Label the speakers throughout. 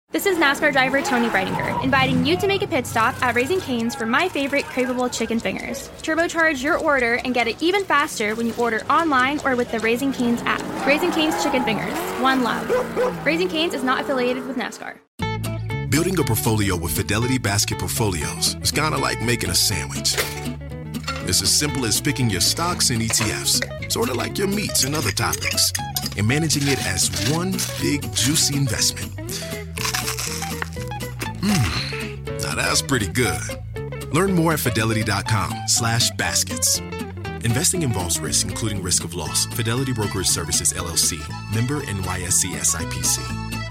Speaker 1: This is NASCAR driver Tony Breidinger, inviting you to make a pit stop at Raising Cane's for my favorite craveable chicken fingers. Turbocharge your order and get it even faster when you order online or with the Raising Cane's app. Raising Cane's Chicken Fingers. One love. Raising Cane's is not affiliated with NASCAR.
Speaker 2: Building a portfolio with Fidelity Basket Portfolios is kind of like making a sandwich. It's as simple as picking your stocks and ETFs, sort of like your meats and other topics, and managing it as one big, juicy investment. Now that's pretty good. Learn more at fidelity.com/baskets. Investing involves risk, including risk of loss. Fidelity Brokerage Services, LLC. Member NYSE SIPC.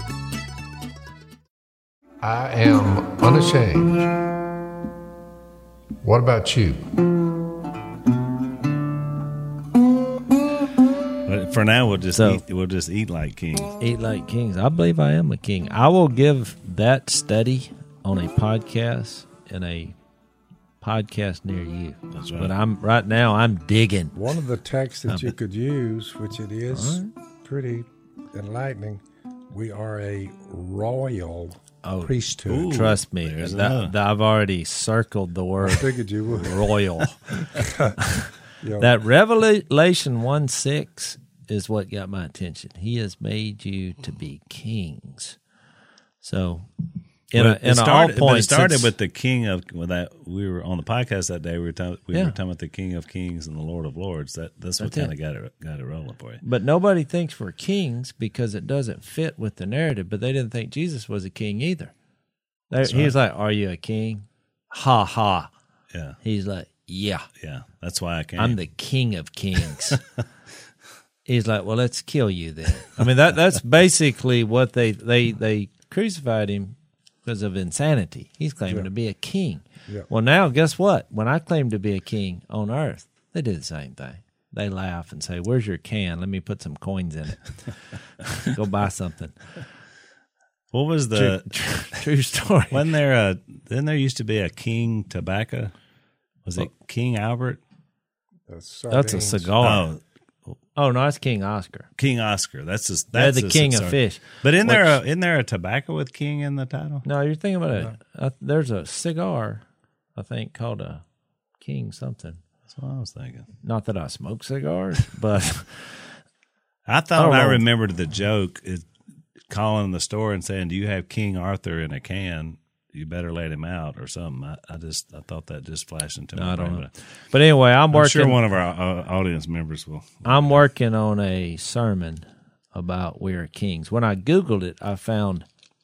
Speaker 3: I am unashamed. What about you?
Speaker 4: For now, we'll just eat like kings.
Speaker 5: Eat like kings. I believe I am a king. I will give that study on a podcast in a podcast near you.
Speaker 4: That's right.
Speaker 5: But right now I'm digging.
Speaker 6: One of the texts that you could use, which it is pretty enlightening, we are a royal priesthood.
Speaker 5: Ooh, trust me, I've already circled the word.
Speaker 6: I figured you would.
Speaker 5: Royal. That Revelation 1:6 is what got my attention. He has made you to be kings. So, it started
Speaker 4: with the king of. We were on the podcast that day. We were talking about the King of Kings and the Lord of Lords. That's what kind of got it rolling for you.
Speaker 5: But nobody thinks we're kings because it doesn't fit with the narrative. But they didn't think Jesus was a king either. He was like, "Are you a king?" Ha ha.
Speaker 4: Yeah.
Speaker 5: He's like, "Yeah,
Speaker 4: yeah." That's why I came.
Speaker 5: I'm the King of Kings. He's like, "Well, let's kill you then." I mean, that's basically what they crucified him because of insanity. He's claiming to be a king.
Speaker 6: Yeah.
Speaker 5: Well, now guess what? When I claim to be a king on earth, they do the same thing. They laugh and say, "Where's your can? Let me put some coins in it. Go buy something."
Speaker 4: What was the
Speaker 5: true story?
Speaker 4: Then there used to be a King Tobacco. Was it King Albert?
Speaker 5: That's a cigar. Oh no, that's King Oscar.
Speaker 4: King Oscar. That's
Speaker 5: the king of fish.
Speaker 4: But isn't there a tobacco with king in the title?
Speaker 5: No, you're thinking about there's a cigar, I think, called a King something.
Speaker 4: That's what I was thinking.
Speaker 5: Not that I smoke cigars, but
Speaker 4: I thought I remembered the joke is calling the store and saying, "Do you have King Arthur in a can? You better let him out," or something. I thought that just flashed into my brain. I don't know.
Speaker 5: But anyway, I'm working.
Speaker 4: I'm sure one of our audience members will.
Speaker 5: I'm working on a sermon about we are kings. When I Googled it, I found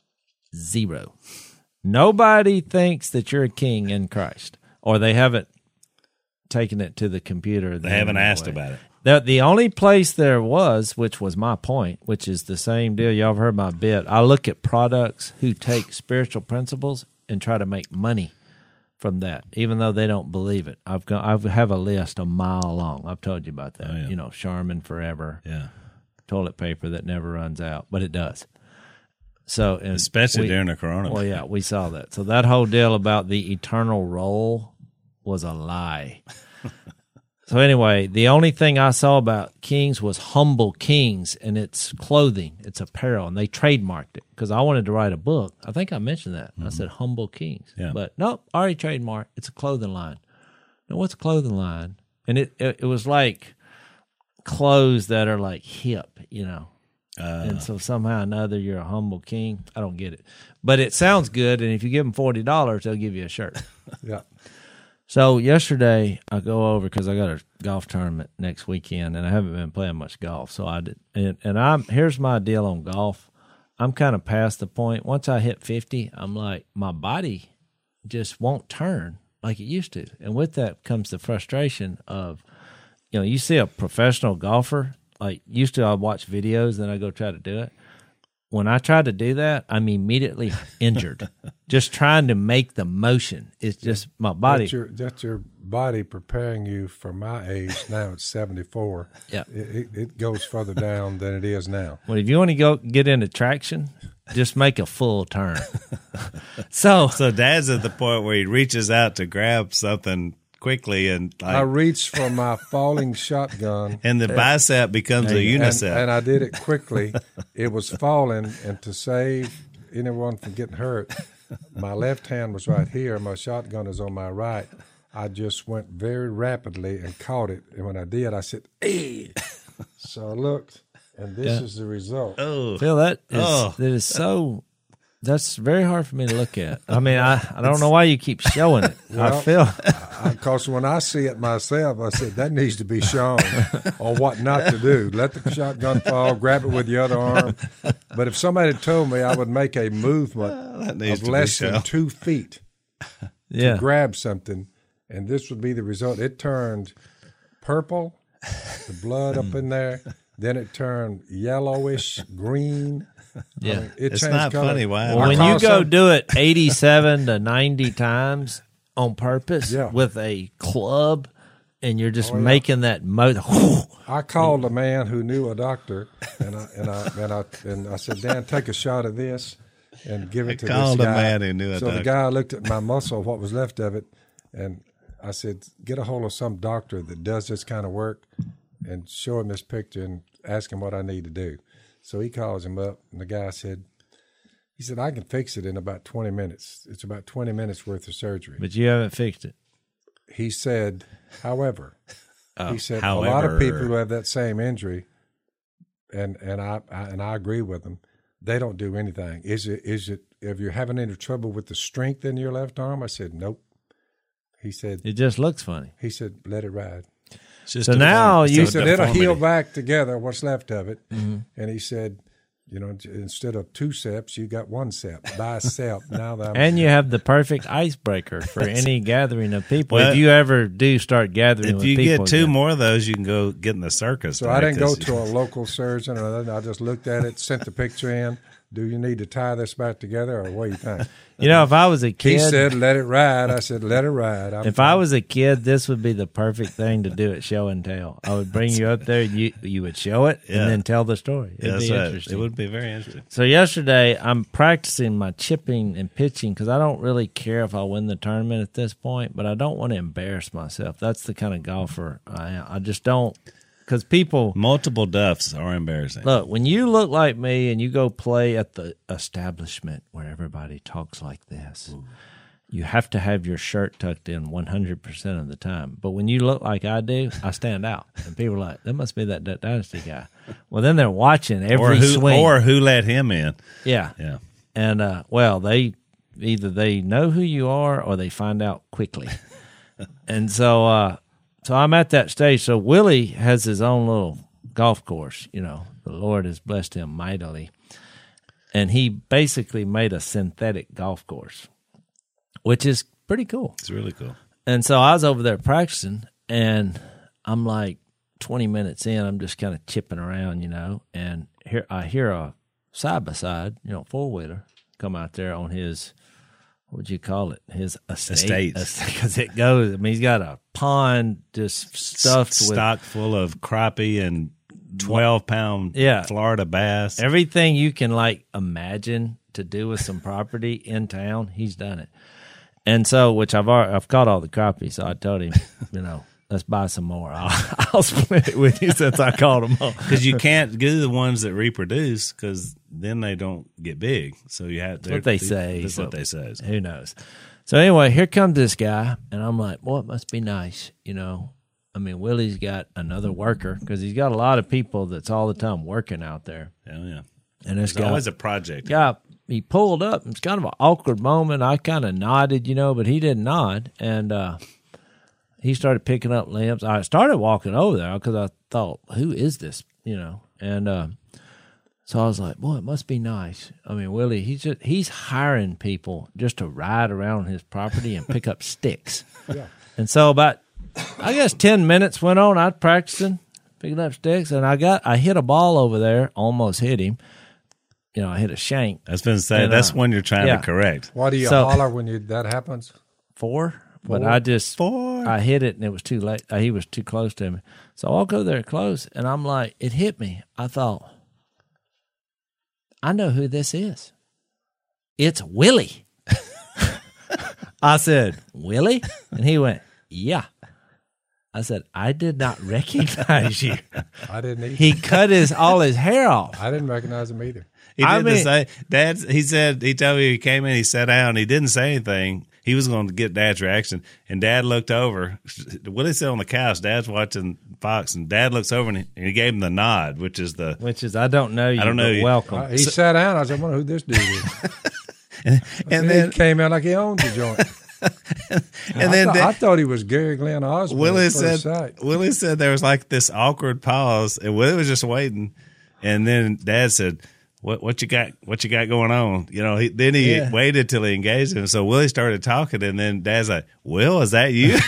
Speaker 5: 0. Nobody thinks that you're a king in Christ, or they haven't taken it to the computer.
Speaker 4: They haven't asked about it.
Speaker 5: The only place there was, which was my point, which is the same deal. Y'all have heard my bit. I look at products who take spiritual principles and try to make money from that, even though they don't believe it. I have a list a mile long. I've told you about that.
Speaker 4: Oh, yeah.
Speaker 5: Charmin Forever.
Speaker 4: Yeah.
Speaker 5: Toilet paper that never runs out, but it does. So,
Speaker 4: especially during the coronavirus.
Speaker 5: Well, yeah, we saw that. So that whole deal about the eternal role was a lie. So anyway, the only thing I saw about kings was Humble Kings, and it's clothing, it's apparel, and they trademarked it because I wanted to write a book. I think I mentioned that. I said Humble Kings.
Speaker 4: Yeah.
Speaker 5: But nope, already trademarked. It's a clothing line. Now, what's a clothing line? And it was like clothes that are like hip, and so somehow or another you're a humble king. I don't get it. But it sounds good, and if you give them $40, they'll give you a shirt.
Speaker 6: Yeah.
Speaker 5: So yesterday I go over because I got a golf tournament next weekend, and I haven't been playing much golf. So I did, and here's my deal on golf. I'm kind of past the point. Once I hit 50, I'm like, my body just won't turn like it used to, and with that comes the frustration of, you see a professional golfer. Like used to, I'd watch videos, then I go try to do it. When I try to do that, I'm immediately injured. Just trying to make the motion. It's just my body.
Speaker 6: That's your body preparing you for my age. Now it's 74.
Speaker 5: Yeah.
Speaker 6: It goes further down than it is now.
Speaker 5: Well, if you want to get into traction, just make a full turn. So
Speaker 4: Dad's at the point where he reaches out to grab something quickly, and
Speaker 6: I reached for my falling shotgun,
Speaker 4: and the bicep becomes a unicep.
Speaker 6: And I did it quickly. It was falling, and to save anyone from getting hurt, my left hand was right here. My shotgun is on my right. I just went very rapidly and caught it. And when I did, I said, "Hey!" So I looked, and this is the result.
Speaker 4: Oh,
Speaker 5: Phil, that is so. That's very hard for me to look at. I mean, I don't know why you keep showing it.
Speaker 6: Well,
Speaker 5: I feel
Speaker 6: because when I see it myself, I said that needs to be shown, or what not to do. Let the shotgun fall, grab it with the other arm. But if somebody had told me I would make a movement of less than 2 feet to grab something, and this would be the result, it turned purple, the blood up in there. Then it turned yellowish, green.
Speaker 5: Yeah,
Speaker 6: I mean,
Speaker 4: it's not
Speaker 6: color.
Speaker 4: funny. Why?
Speaker 5: Well, when you go do it 87 to 90 times on purpose with a club, and you're just making that motor.
Speaker 6: I called a man who knew a doctor, and I said, "Dan, take a shot of this and give it to this guy."
Speaker 4: Called a man who knew a
Speaker 6: doctor. So the guy looked at my muscle, what was left of it, and I said, "Get a hold of some doctor that does this kind of work, and show him this picture and ask him what I need to do." So he calls him up, and the guy said, "I can fix it in about 20 minutes. It's about 20 minutes worth of surgery."
Speaker 5: But you haven't fixed it.
Speaker 6: He said, however, a lot of people who have that same injury, and I agree with them, they don't do anything. Is it if you're having any trouble with the strength in your left arm? I said, nope. He said,
Speaker 5: it just looks funny.
Speaker 6: He said, let it ride.
Speaker 5: So now
Speaker 6: he said it'll heal back together, what's left of it. Mm-hmm. And he said, instead of 2 steps, you got 1 step, bicep. And
Speaker 5: you have the perfect icebreaker for any gathering of people. Well, if you ever do start gathering with people.
Speaker 4: If you get 2 more of those, you can go get in the circus.
Speaker 6: So I didn't go to a local surgeon or nothing. I just looked at it, sent the picture in. Do you need to tie this back together, or what do you think?
Speaker 5: If I was a kid.
Speaker 6: He said, let it ride. I said, let it ride.
Speaker 5: If I was a kid, this would be the perfect thing to do at show and tell. I would bring you up there, you would show it, and then tell the story. It'd be interesting.
Speaker 4: It would be very interesting.
Speaker 5: So yesterday, I'm practicing my chipping and pitching because I don't really care if I win the tournament at this point, but I don't want to embarrass myself. That's the kind of golfer I am. I just don't. Because
Speaker 4: multiple duffs are embarrassing.
Speaker 5: Look, when you look like me and you go play at the establishment where everybody talks like this, you have to have your shirt tucked in 100% of the time. But when you look like I do, I stand out. And people are like, that must be that Dynasty guy. Well, then they're watching every swing.
Speaker 4: Or who let him in.
Speaker 5: Yeah.
Speaker 4: Yeah.
Speaker 5: And, they know who you are or they find out quickly. And so I'm at that stage. So Willie has his own little golf course. The Lord has blessed him mightily. And he basically made a synthetic golf course, which is pretty cool.
Speaker 4: It's really cool.
Speaker 5: And so I was over there practicing, and I'm like 20 minutes in, I'm just kind of chipping around, and I hear a side-by-side, 4-wheeler come out there on his – what would you call it? His estate. Because it goes, he's got a pond just stuffed
Speaker 4: stock full of crappie and 12-pound Florida bass.
Speaker 5: Everything you can imagine to do with some property in town, he's done it. And so, which I've caught all the crappie, so I told him, let's buy some more. I'll split it with you since I caught them all.
Speaker 4: Because you can't do the ones that reproduce because then they don't get big. So you have to.
Speaker 5: That's what they say.
Speaker 4: That's what they say.
Speaker 5: Who knows? So anyway, here comes this guy, and I'm like, boy, it must be nice, Willie's got another worker because he's got a lot of people that's all the time working out there.
Speaker 4: Hell yeah.
Speaker 5: And this guy
Speaker 4: always a project.
Speaker 5: Yeah. He pulled up. It's kind of an awkward moment. I kind of nodded, but he didn't nod. And he started picking up limbs. I started walking over there because I thought, who is this? And so I was like, boy, it must be nice. Willie, he's hiring people just to ride around his property and pick up sticks. Yeah. And so about, 10 minutes went on. I was practicing, picking up sticks, and I hit a ball over there, almost hit him. I hit a shank.
Speaker 4: I was going to say, that's one you're trying to correct.
Speaker 6: Why do you holler when that happens?
Speaker 5: 4. But I hit it, and it was too late. He was too close to me. So I'll go there close, and I'm like, it hit me. I thought, I know who this is. It's Willie. I said, Willie? And he went, yeah. I said, I did not recognize you.
Speaker 6: I didn't either.
Speaker 5: He cut all his hair off.
Speaker 6: I didn't recognize him either.
Speaker 4: He did the same. Dad, he told me he came in, he sat down, he didn't say anything. He was going to get Dad's reaction, and Dad looked over. Willie sat on the couch. Dad's watching Fox, and Dad looks over and he gave him the nod, which is
Speaker 5: I don't know you. I don't know you. Welcome.
Speaker 6: He sat down. I said, I wonder who this dude is. and then he came out like he owned the joint. I thought he was Gary Glenn Osborne. Willie
Speaker 4: said there was like this awkward pause, and Willie was just waiting, and then Dad said, What you got? What you got going on? You know. Then he waited till he engaged him. So Willie started talking, and then Dad's like, "Will, is that you?"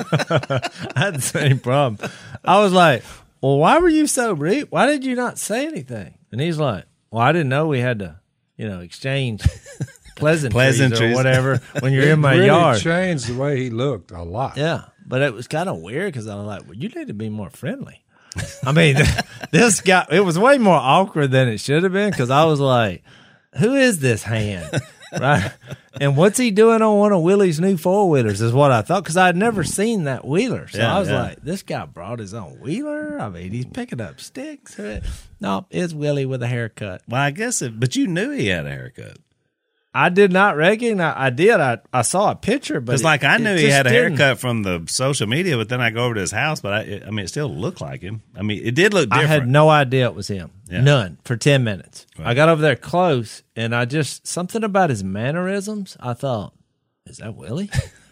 Speaker 5: I had the same problem. I was like, "Well, why were you so rude? Why did you not say anything?" And he's like, "Well, I didn't know we had to, exchange pleasantries or whatever when you're in my yard."
Speaker 6: It changed the way he looked a lot.
Speaker 5: Yeah, but it was kind of weird because I was like, "Well, you need to be more friendly." I mean, this guy, it was way more awkward than it should have been because I was like, who is this hand? Right? And what's he doing on one of Willie's new four-wheelers is what I thought because I had never seen that wheeler. So I was like, this guy brought his own wheeler? I mean, he's picking up sticks. No, it's Willie with a haircut.
Speaker 4: Well, I guess but you knew he had a haircut.
Speaker 5: I did not recognize. I did. I saw a picture, but
Speaker 4: I knew he had a haircut from the social media. But then I go over to his house, but I mean, it still looked like him. I mean, it did look different.
Speaker 5: I had no idea it was him. Yeah. None for 10 minutes. Right. I got over there close, and something about his mannerisms. I thought, is that Willie?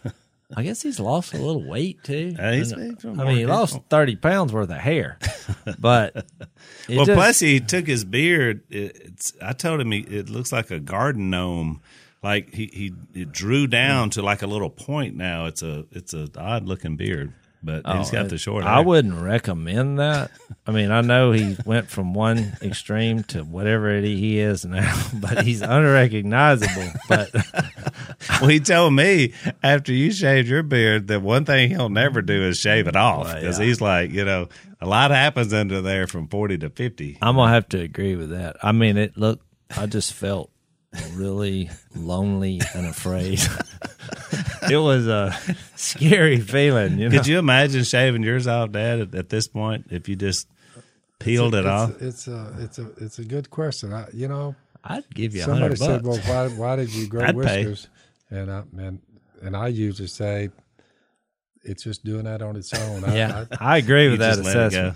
Speaker 5: I guess he's lost a little weight too. He lost 30 pounds worth of hair, but
Speaker 4: plus he took his beard. I told him it looks like a garden gnome. Like he drew down to like a little point. Now it's a odd looking beard, but he's got the short hair.
Speaker 5: I wouldn't recommend that. I mean, I know he went from one extreme to whatever he is now, but he's unrecognizable. But
Speaker 4: well, he told me after you shaved your beard that one thing he'll never do is shave it off because he's like, a lot happens under there from 40 to 50.
Speaker 5: I'm gonna have to agree with that. I mean, I just felt really lonely and afraid. It was a scary feeling.
Speaker 4: Could you imagine shaving yours off, Dad, at this point if you just peeled it off?
Speaker 6: It's a good question.
Speaker 5: I'd give you $100.
Speaker 6: Somebody said, "Well, why did you grow whiskers?" And I usually say, it's just doing that on its own.
Speaker 5: I agree with that assessment.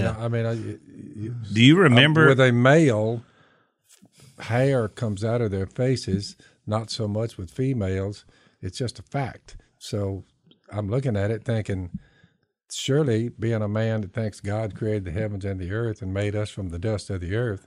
Speaker 4: Do you remember
Speaker 6: with a male? Hair comes out of their faces, not so much with females. It's just a fact. So I'm looking at it thinking, surely being a man that thinks God created the heavens and the earth and made us from the dust of the earth,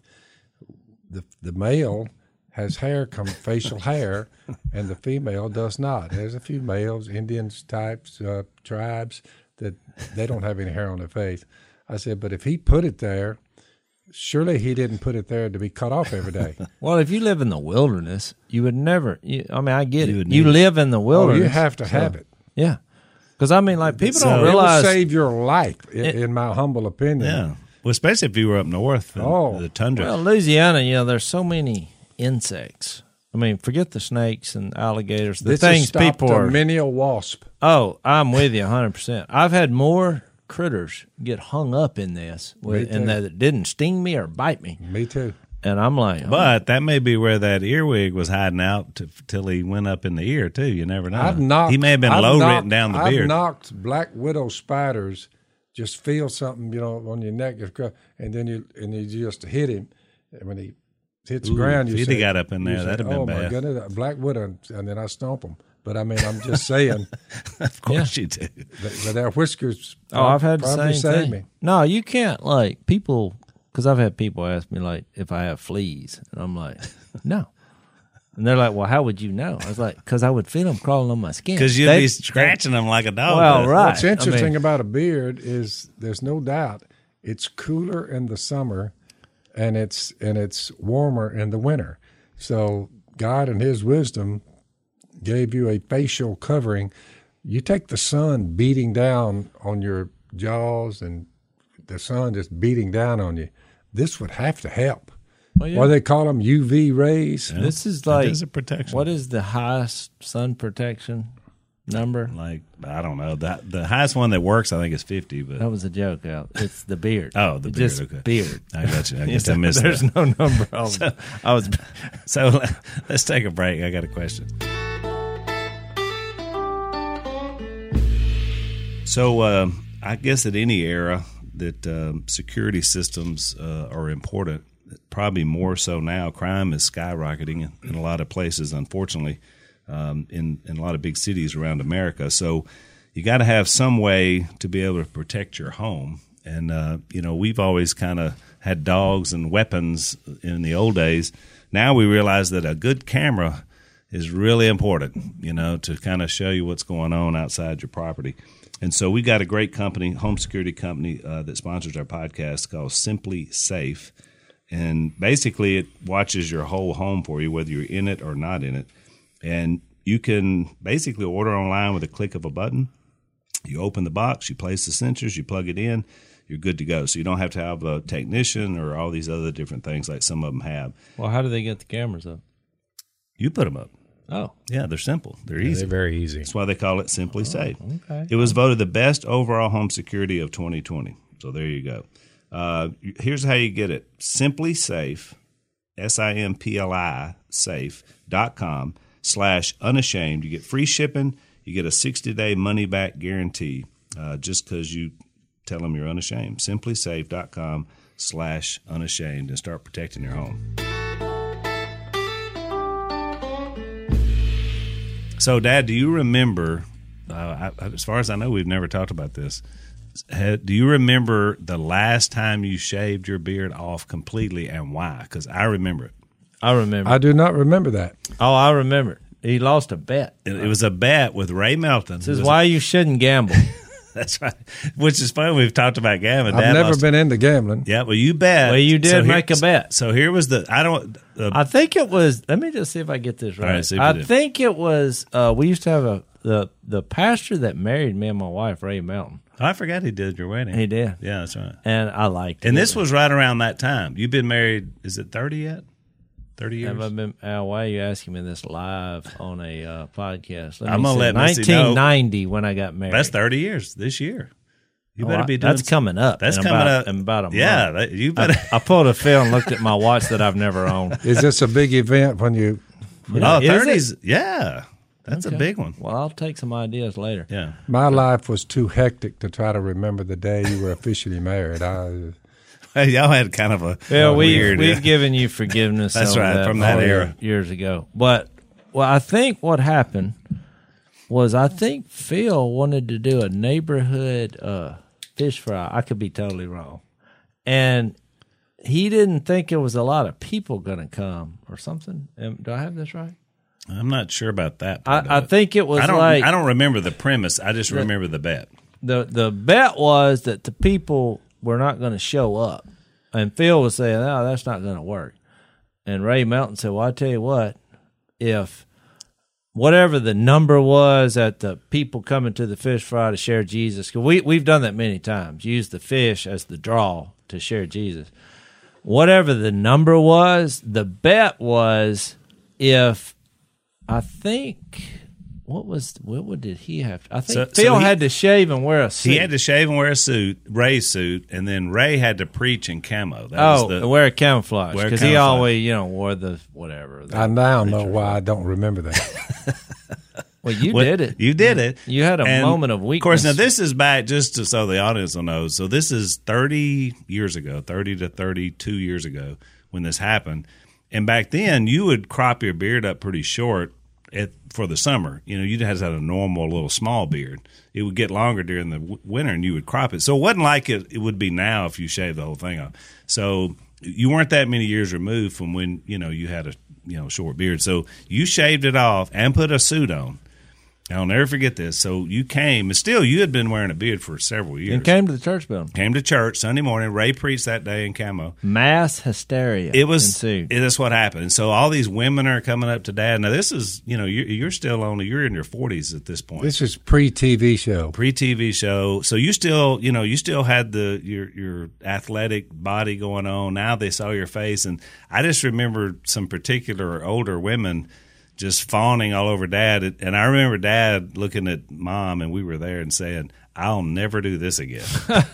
Speaker 6: the male has facial hair, and the female does not. There's a few males, Indians types, tribes, that they don't have any hair on their face. I said, but if he put it there, surely he didn't put it there to be cut off every day.
Speaker 5: Well, if you live in the wilderness, you would never. I get it. You live in the wilderness.
Speaker 6: You have to have it.
Speaker 5: Yeah, because people don't realize
Speaker 6: it will save your life, in my humble opinion.
Speaker 4: Yeah, well, especially if you were up north, the tundra.
Speaker 5: Well, Louisiana, there's so many insects. I mean, forget the snakes and alligators. The things people are.
Speaker 6: Many a wasp.
Speaker 5: Oh, I'm with you 100%. I've had more critters get hung up in this and that didn't sting me or bite me.
Speaker 6: Me too.
Speaker 5: And I'm like,
Speaker 4: but that may be where that earwig was hiding out till he went up in the ear too. You never know. He may have been written down the beard.
Speaker 6: I've knocked black widow spiders. Just feel something, on your neck, and then you just hit him. And when he hits the ground,
Speaker 4: if he'd got up in there, that'd have been bad.
Speaker 6: Oh my goodness, black widow, and then I stomp him. But I mean, I'm just saying.
Speaker 4: Of course you do.
Speaker 6: But their whiskers.
Speaker 5: I've had the same thing. No, you can't people. Because I've had people ask me if I have fleas, and I'm like, no. And they're like, well, how would you know? I was like, because I would feel them crawling on my skin.
Speaker 4: Because you'd be scratching them like a dog.
Speaker 5: Well, right.
Speaker 6: What's interesting about a beard is there's no doubt it's cooler in the summer, and it's warmer in the winter. So God in His wisdom gave you a facial covering. You take the sun beating down on your jaws and the sun just beating down on you. This would have to help. Well, yeah. What do they call them? UV rays?
Speaker 5: Yeah. This is a protection. What is the highest sun protection? number?
Speaker 4: Like, I don't know. The highest one that works, I think, is 50. But
Speaker 5: That was a joke. It's the beard.
Speaker 4: Oh, the beard.
Speaker 5: Just
Speaker 4: Okay.
Speaker 5: beard.
Speaker 4: I got you. I guess I missed
Speaker 5: There's
Speaker 4: that.
Speaker 5: no number. I was.
Speaker 4: So let's take a break. I got a question. So I guess at any era that security systems are important, probably more so now. Crime is skyrocketing in a lot of places, unfortunately, in a lot of big cities around America. So you got to have some way to be able to protect your home. And, we've always kind of had dogs and weapons in the old days. Now we realize that a good camera is really important, to kind of show you what's going on outside your property. And so we got a great company, home security company, that sponsors our podcast called Simply Safe. And basically it watches your whole home for you, whether you're in it or not in it. And you can basically order online with a click of a button. You open the box, you place the sensors, you plug it in, you're good to go. So you don't have to have a technician or all these other different things like some of them have.
Speaker 5: Well, how do they get the cameras up?
Speaker 4: You put them up.
Speaker 5: Oh,
Speaker 4: Yeah, they're simple. They're easy.
Speaker 6: They're very easy.
Speaker 4: That's why they call it Simply Safe.
Speaker 5: okay.
Speaker 4: It was voted the best overall home security of 2020. So there you go. Here's how you get it. Simply Safe, SIMPLI, safe.com/unashamed. You get free shipping. You get a 60-day money-back guarantee just because you tell them you're unashamed. SimplySafe.com/unashamed and start protecting your home. So, Dad, do you remember, as far as I know, we've never talked about this. Do you remember the last time you shaved your beard off completely and why? Because I remember it.
Speaker 5: I remember.
Speaker 6: I do not remember that.
Speaker 5: Oh, I remember. He lost a bet.
Speaker 4: It was a bet with Ray Melton.
Speaker 5: This is why you shouldn't gamble.
Speaker 4: That's right. Which is funny. We've talked about gambling.
Speaker 6: I've never been into gambling.
Speaker 4: Yeah, well, you bet.
Speaker 5: Well, you did make a bet.
Speaker 4: So here was
Speaker 5: I think it was. Let me just see if I get this right.
Speaker 4: All right, see if you
Speaker 5: I
Speaker 4: did.
Speaker 5: think it was. We used to have the pastor that married me and my wife, Ray Melton.
Speaker 4: I forgot he did your wedding.
Speaker 5: He did.
Speaker 4: Yeah, that's right.
Speaker 5: And I liked it.
Speaker 4: And this was right around that time. You've been married, is it 30 yet? 30 years?
Speaker 5: Have I been? Why are you asking me this live on a podcast?
Speaker 4: I'm gonna let Missy know.
Speaker 5: 1990 when I got married.
Speaker 4: That's 30 years this year. You better be doing
Speaker 5: That's coming up.
Speaker 4: That's
Speaker 5: in
Speaker 4: coming
Speaker 5: about,
Speaker 4: up
Speaker 5: in about a month.
Speaker 4: Yeah, you better.
Speaker 5: I pulled a Phil and looked at my watch that I've never owned.
Speaker 6: Is this a big event when you?
Speaker 4: Oh,
Speaker 5: Is
Speaker 4: 30s. Yeah. That's a big one.
Speaker 5: Well, I'll take some ideas later.
Speaker 4: Yeah.
Speaker 6: My life was too hectic to try to remember the day you were officially married.
Speaker 4: Hey, y'all had kind of a
Speaker 5: We've
Speaker 4: weird.
Speaker 5: given you forgiveness.
Speaker 4: That's
Speaker 5: over
Speaker 4: right, from that
Speaker 5: all
Speaker 4: era.
Speaker 5: years ago. But I think what happened was I think Phil wanted to do a neighborhood fish fry. I could be totally wrong, and he didn't think there was a lot of people going to come or something. Do I have this right?
Speaker 4: I'm not sure about that. part
Speaker 5: I
Speaker 4: of it.
Speaker 5: think it was
Speaker 4: I don't remember the premise. I just remember the bet.
Speaker 5: the bet was that the people were not going to show up, and Phil was saying, "No, that's not going to work." And Ray Melton said, "Well, I tell you what, if whatever the number was at the people coming to the fish fry to share Jesus, because we've done that many times, use the fish as the draw to share Jesus. Whatever the number was, the bet was if I think." What did he have? I think Phil had to shave and wear a suit.
Speaker 4: He had to shave and wear a suit, Ray's suit, and then Ray had to preach in camo.
Speaker 5: Wear a camouflage
Speaker 4: Wear
Speaker 5: because he
Speaker 4: camouflage.
Speaker 5: always, wore the whatever.
Speaker 6: I now know why I don't remember that.
Speaker 5: Well, you did it.
Speaker 4: You did it.
Speaker 5: You had a moment of weakness.
Speaker 4: Of course, now this is back just so the audience will know. So this is 30 years ago, 30 to 32 years ago when this happened. And back then, you would crop your beard up pretty short for the summer. You just had a normal little small beard. It would get longer during the winter, and you would crop it. So it wasn't like it would be now if you shaved the whole thing off. So you weren't that many years removed from when you had a short beard. So you shaved it off and put a suit on. I'll never forget this. So you came, and still you had been wearing a beard for several years.
Speaker 5: And came to the church building.
Speaker 4: Came to church Sunday morning. Ray preached that day in camo.
Speaker 5: Mass hysteria.
Speaker 4: Ensued. That's what happened. And so all these women are coming up to Dad. Now this is, you're still you're in your 40s at this point.
Speaker 6: This is pre-TV show.
Speaker 4: Pre-TV show. So you still, you still had your athletic body going on. Now they saw your face, and I just remember some particular older women just fawning all over Dad. And I remember Dad looking at Mom, and we were there, and saying, I'll never do this again.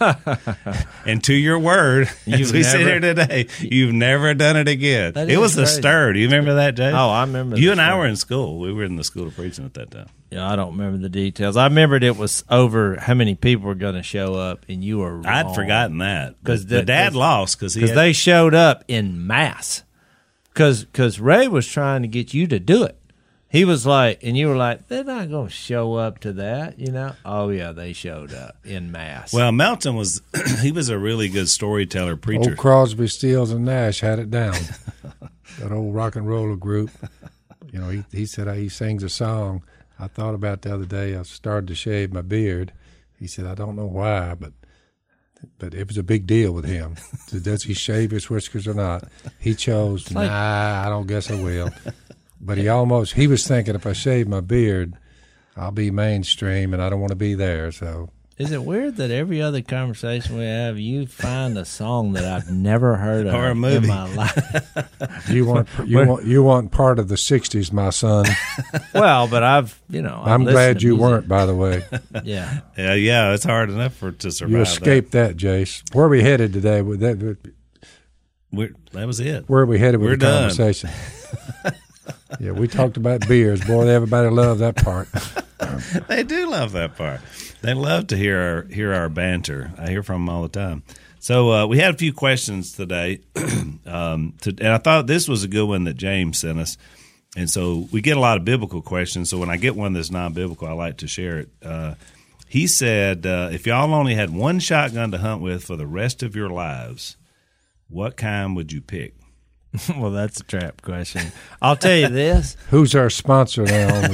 Speaker 4: And to your word, as we sit here today, you've never done it again. It was a stir. Do you remember that, Jay?
Speaker 5: Oh, I remember.
Speaker 4: You and I were in school. We were in the school of preaching at that time.
Speaker 5: Yeah, I don't remember the details. I remembered it was over how many people were going to show up, and you were wrong.
Speaker 4: I'd forgotten that. Because the Dad lost. Because
Speaker 5: they showed up in mass. Because Ray was trying to get you to do it. He was like, and you were like, they're not going to show up to that, you know? Oh, yeah, they showed up in mass.
Speaker 4: Well, Melton was, he was a really good storyteller, preacher.
Speaker 6: Old Crosby, Stills, and Nash had it down. That old rock and roller group. You know, he said he sings a song. I thought about the other day, I started to shave my beard. He said, I don't know why, but it was a big deal with him. Does he shave his whiskers or not? He chose, I don't guess I will. But he was thinking, if I shave my beard, I'll be mainstream, and I don't want to be there. So,
Speaker 5: is it weird that every other conversation we have, you find a song that I've never heard of
Speaker 4: or a movie
Speaker 5: in my life?
Speaker 6: You want part of the '60s, my son.
Speaker 5: Well, but I'm
Speaker 6: glad you weren't, by the way.
Speaker 5: Yeah.
Speaker 4: Yeah. It's hard enough to survive.
Speaker 6: You escaped that, Jace. Where are we headed today?
Speaker 4: That was it.
Speaker 6: Where are we headed with the conversation? Yeah, we talked about beers. Boy, everybody loved that part.
Speaker 4: They do love that part. They love to hear our banter. I hear from them all the time. So we had a few questions today, and I thought this was a good one that James sent us. And so we get a lot of biblical questions. So when I get one that's non-biblical, I like to share it. He said, if y'all only had one shotgun to hunt with for the rest of your lives, what kind would you pick?
Speaker 5: Well, that's a trap question. I'll tell you this.
Speaker 6: Who's our sponsor now on the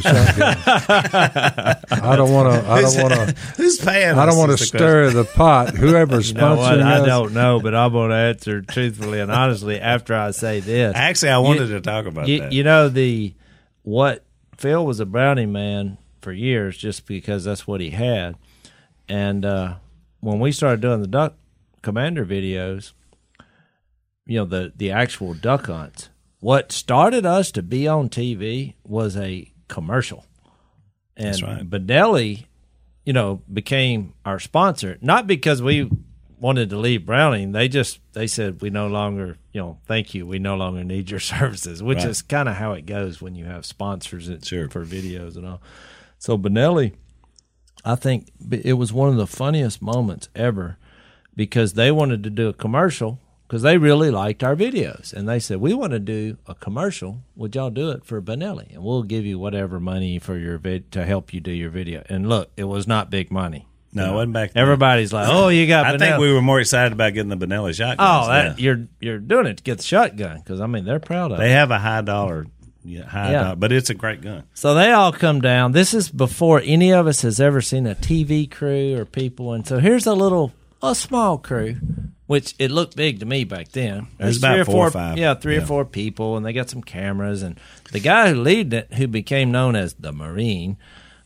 Speaker 6: shotgun? I don't want to.
Speaker 4: Who's paying?
Speaker 6: I don't want to stir the pot. Whoever's sponsoring us.
Speaker 5: I don't know, but I'm going to answer truthfully and honestly after I say this.
Speaker 4: Actually, I wanted to talk about that.
Speaker 5: You know what? Phil was a Browning man for years, just because that's what he had. And when we started doing the Duck Commander videos, you know, the actual duck hunts, what started us to be on TV was a commercial. And
Speaker 4: that's right.
Speaker 5: Benelli, you know, became our sponsor, not because we wanted to leave Browning. They said, we no longer, you know, thank you, we no longer need your services, which is kind of how it goes when you have sponsors for videos and all. So Benelli, I think it was one of the funniest moments ever, because they wanted to do a commercial because they really liked our videos. And they said, we want to do a commercial. Would y'all do it for Benelli? And we'll give you whatever money for your to help you do your video. And look, it was not big money.
Speaker 4: No, it wasn't back then.
Speaker 5: Everybody's like, oh, you got Benelli.
Speaker 4: I think we were more excited about getting the Benelli shotguns.
Speaker 5: Oh, you're doing it to get the shotgun, because, I mean, they're proud of it.
Speaker 4: They have a high dollar, but it's a great gun.
Speaker 5: So they all come down. This is before any of us has ever seen a TV crew or people. And so here's a small crew, which it looked big to me back then.
Speaker 4: There's about 4 or 5.
Speaker 5: Yeah, three or four people, and they got some cameras. And the guy who led it, who became known as the Marine,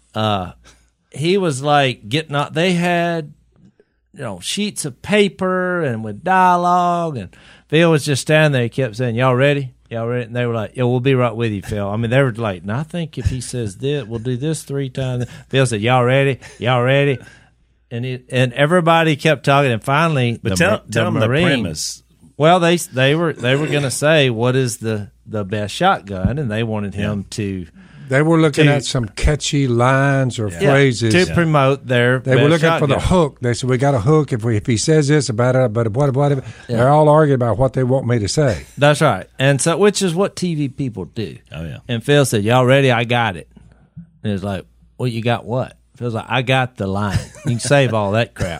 Speaker 5: he was like getting out. They had, you know, sheets of paper and with dialogue, and Phil was just standing there. He kept saying, "Y'all ready? Y'all ready?" And they were like, "Yeah, we'll be right with you, Phil." I mean, they were like, "No, I think if he says this, we'll do this 3 times." Phil said, "Y'all ready? Y'all ready?" And everybody kept talking, and finally,
Speaker 4: tell them the premise.
Speaker 5: Well, they were going to say what is the best shotgun, and they wanted him to.
Speaker 6: They were looking at some catchy lines or phrases
Speaker 5: to promote their.
Speaker 6: They were looking
Speaker 5: shotgun.
Speaker 6: for the hook. They said, "We got a hook if he says this about it, but what?" They're all arguing about what they want me to say.
Speaker 5: That's right, and so which is what TV people do.
Speaker 4: Oh yeah.
Speaker 5: And Phil said, "Y'all ready? I got it." And it's like, "Well, you got what?" Phil's like, "I got the line. You can save all that crap."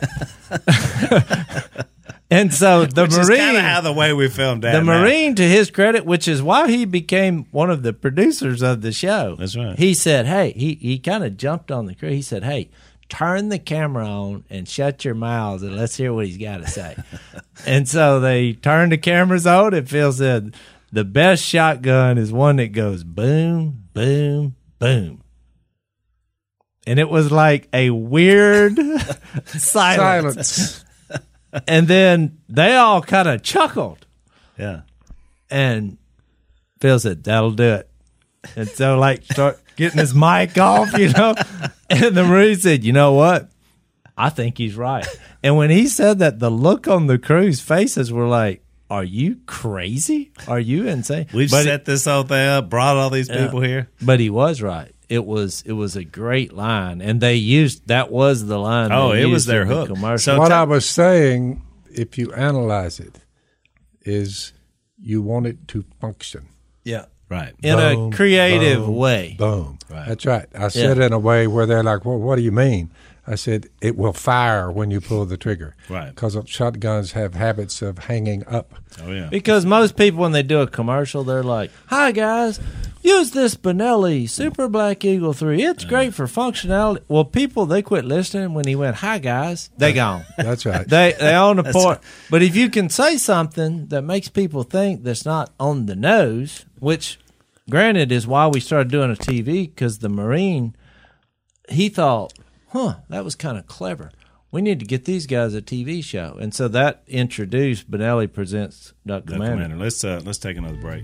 Speaker 5: And so the
Speaker 4: which
Speaker 5: Marine,
Speaker 4: is kind of how the way we filmed that.
Speaker 5: The Marine, to his credit, which is why he became one of the producers of the show.
Speaker 4: That's right.
Speaker 5: He said, "Hey," he kind of jumped on the crew. He said, "Hey, turn the camera on and shut your mouths and let's hear what he's got to say." And so they turned the cameras on, and Phil said, "The best shotgun is one that goes boom, boom, boom." And it was like a weird silence. And then they all kind of chuckled.
Speaker 4: Yeah.
Speaker 5: And Phil said, "That'll do it." And so, like, start getting his mic off, you know. And the Marine said, you know what? I think he's right. And when he said that, the look on the crew's faces were like, are you crazy? Are you insane?
Speaker 4: We've set this whole thing up, brought all these people here.
Speaker 5: But he was right. It was a great line. And that was the line.
Speaker 4: Oh, it was their hook.
Speaker 6: So what I was saying, if you analyze it, is you want it to function.
Speaker 5: Yeah.
Speaker 4: Right.
Speaker 5: In a creative way.
Speaker 6: Boom.
Speaker 4: Right.
Speaker 6: That's right. I said it in a way where they're like, well, what do you mean? I said, it will fire when you pull the trigger.
Speaker 4: Right.
Speaker 6: Because shotguns have habits of hanging up.
Speaker 4: Oh, yeah.
Speaker 5: Because most people, when they do a commercial, they're like, hi, guys, use this Benelli Super Black Eagle 3. It's great for functionality. Well, people, they quit listening when he went, hi, guys. They gone.
Speaker 6: That's right.
Speaker 5: They on the point. But if you can say something that makes people think that's not on the nose, which, granted, is why we started doing a TV, because the Marine, he thought, that was kind of clever. We need to get these guys a TV show. And so that introduced Benelli Presents Duck Commander.
Speaker 4: Let's take another break.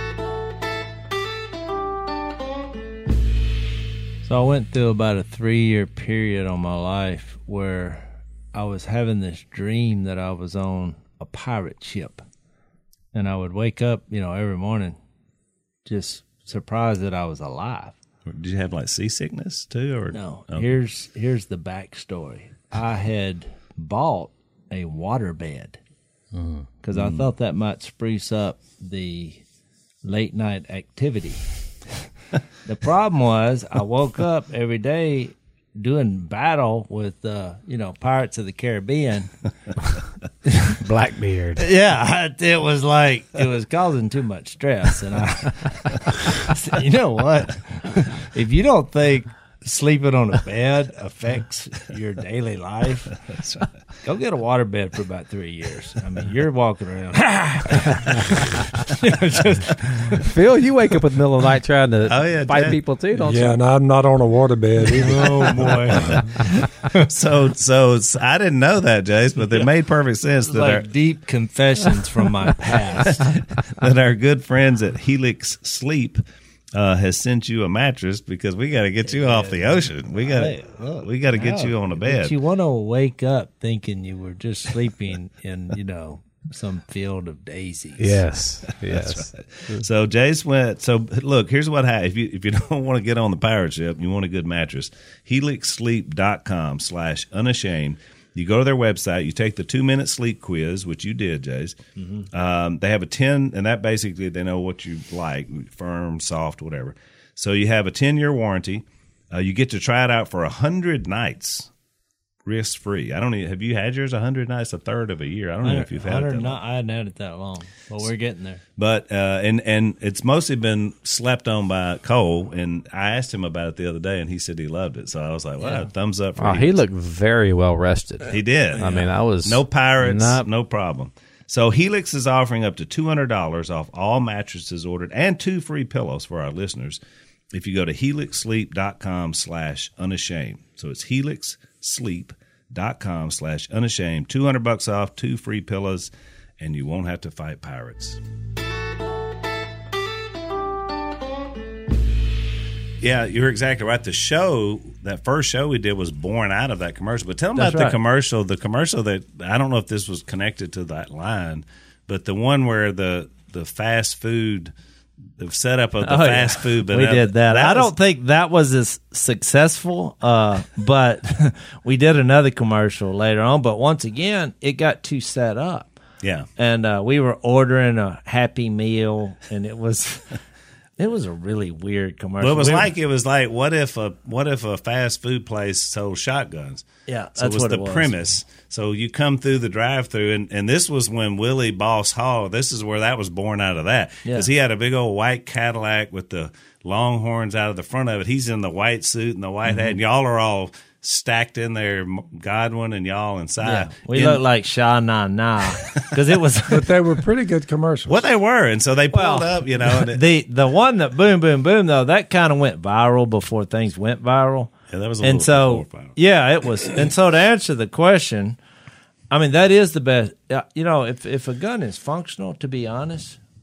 Speaker 5: So I went through about a 3-year period on my life where I was having this dream that I was on a pirate ship. And I would wake up, every morning just surprised that I was alive.
Speaker 4: Did you have like seasickness too, or
Speaker 5: no?
Speaker 4: Okay.
Speaker 5: Here's the backstory. I had bought a waterbed because I thought that might spruce up the late night activity. The problem was I woke up every day doing battle with Pirates of the Caribbean.
Speaker 7: Blackbeard.
Speaker 5: Yeah, it was causing too much stress, and I said, you know what? If you don't think sleeping on a bed affects your daily life, go get a waterbed for about 3 years. I mean, you're walking around.
Speaker 7: Phil, you wake up in the middle of the night trying to fight
Speaker 4: Jack.
Speaker 7: people too, don't you?
Speaker 6: Yeah, and I'm not on a waterbed either.
Speaker 4: Oh boy! so I didn't know that, Jace, but it made perfect sense that
Speaker 5: like deep confessions from my past.
Speaker 4: that our good friends at Helix Sleep has sent you a mattress because we got to get you off the ocean. We got to get you on a bed.
Speaker 5: But you want to wake up thinking you were just sleeping in some field of daisies.
Speaker 7: Yes.
Speaker 4: Right. So Jace went. So look, here's what happens. If you don't want to get on the pirate ship, and you want a good mattress. HelixSleep.com/unashamed. You go to their website. You take the 2-minute sleep quiz, which you did, Jace. Mm-hmm. They have a 10, and that basically they know what you like, firm, soft, whatever. So you have a 10-year warranty. You get to try it out for 100 nights. Risk-free. Have you had yours 100 nights, a third of a year? I don't know if you've had it that long.
Speaker 5: I hadn't had it that long, but we're getting there.
Speaker 4: But and it's mostly been slept on by Cole, and I asked him about it the other day, and he said he loved it. So I was like, wow, thumbs up for
Speaker 7: he looked very well rested.
Speaker 4: He did.
Speaker 7: I mean, I was...
Speaker 4: No pirates, no problem. So Helix is offering up to $200 off all mattresses ordered and 2 free pillows for our listeners if you go to HelixSleep.com/unashamed. So it's HelixSleep.com/unashamed. $200 off, 2 free pillows, and you won't have to fight pirates. Yeah, you're exactly right. That first show we did was born out of that commercial. But tell them about the commercial. The commercial that, I don't know if this was connected to that line, but the one where the fast food, the setup of the fast food. But
Speaker 5: we did that. I don't think that was as successful, but we did another commercial later on. But once again, it got too set up.
Speaker 4: Yeah.
Speaker 5: And we were ordering a Happy Meal, and it was a really weird commercial.
Speaker 4: Well, it was like what if a fast food place sold shotguns?
Speaker 5: Yeah,
Speaker 4: so
Speaker 5: that's what it was.
Speaker 4: The premise. So you come through the drive-through, and this was when Willie Boss Hall. This is where that was born out of that, because he had a big old white Cadillac with the longhorns out of the front of it. He's in the white suit and the white hat, and y'all are all stacked in there, Godwin and y'all inside.
Speaker 5: Yeah, we looked like Sha Na Na because it was.
Speaker 6: But they were pretty good commercials.
Speaker 4: Well, they were, and so they pulled up, And
Speaker 5: the one that boom boom boom though, that kind of went viral before things went viral.
Speaker 4: Yeah, that was a little before viral.
Speaker 5: Yeah, it was. And so to answer the question, I mean that is the best. If a gun is functional, to be honest,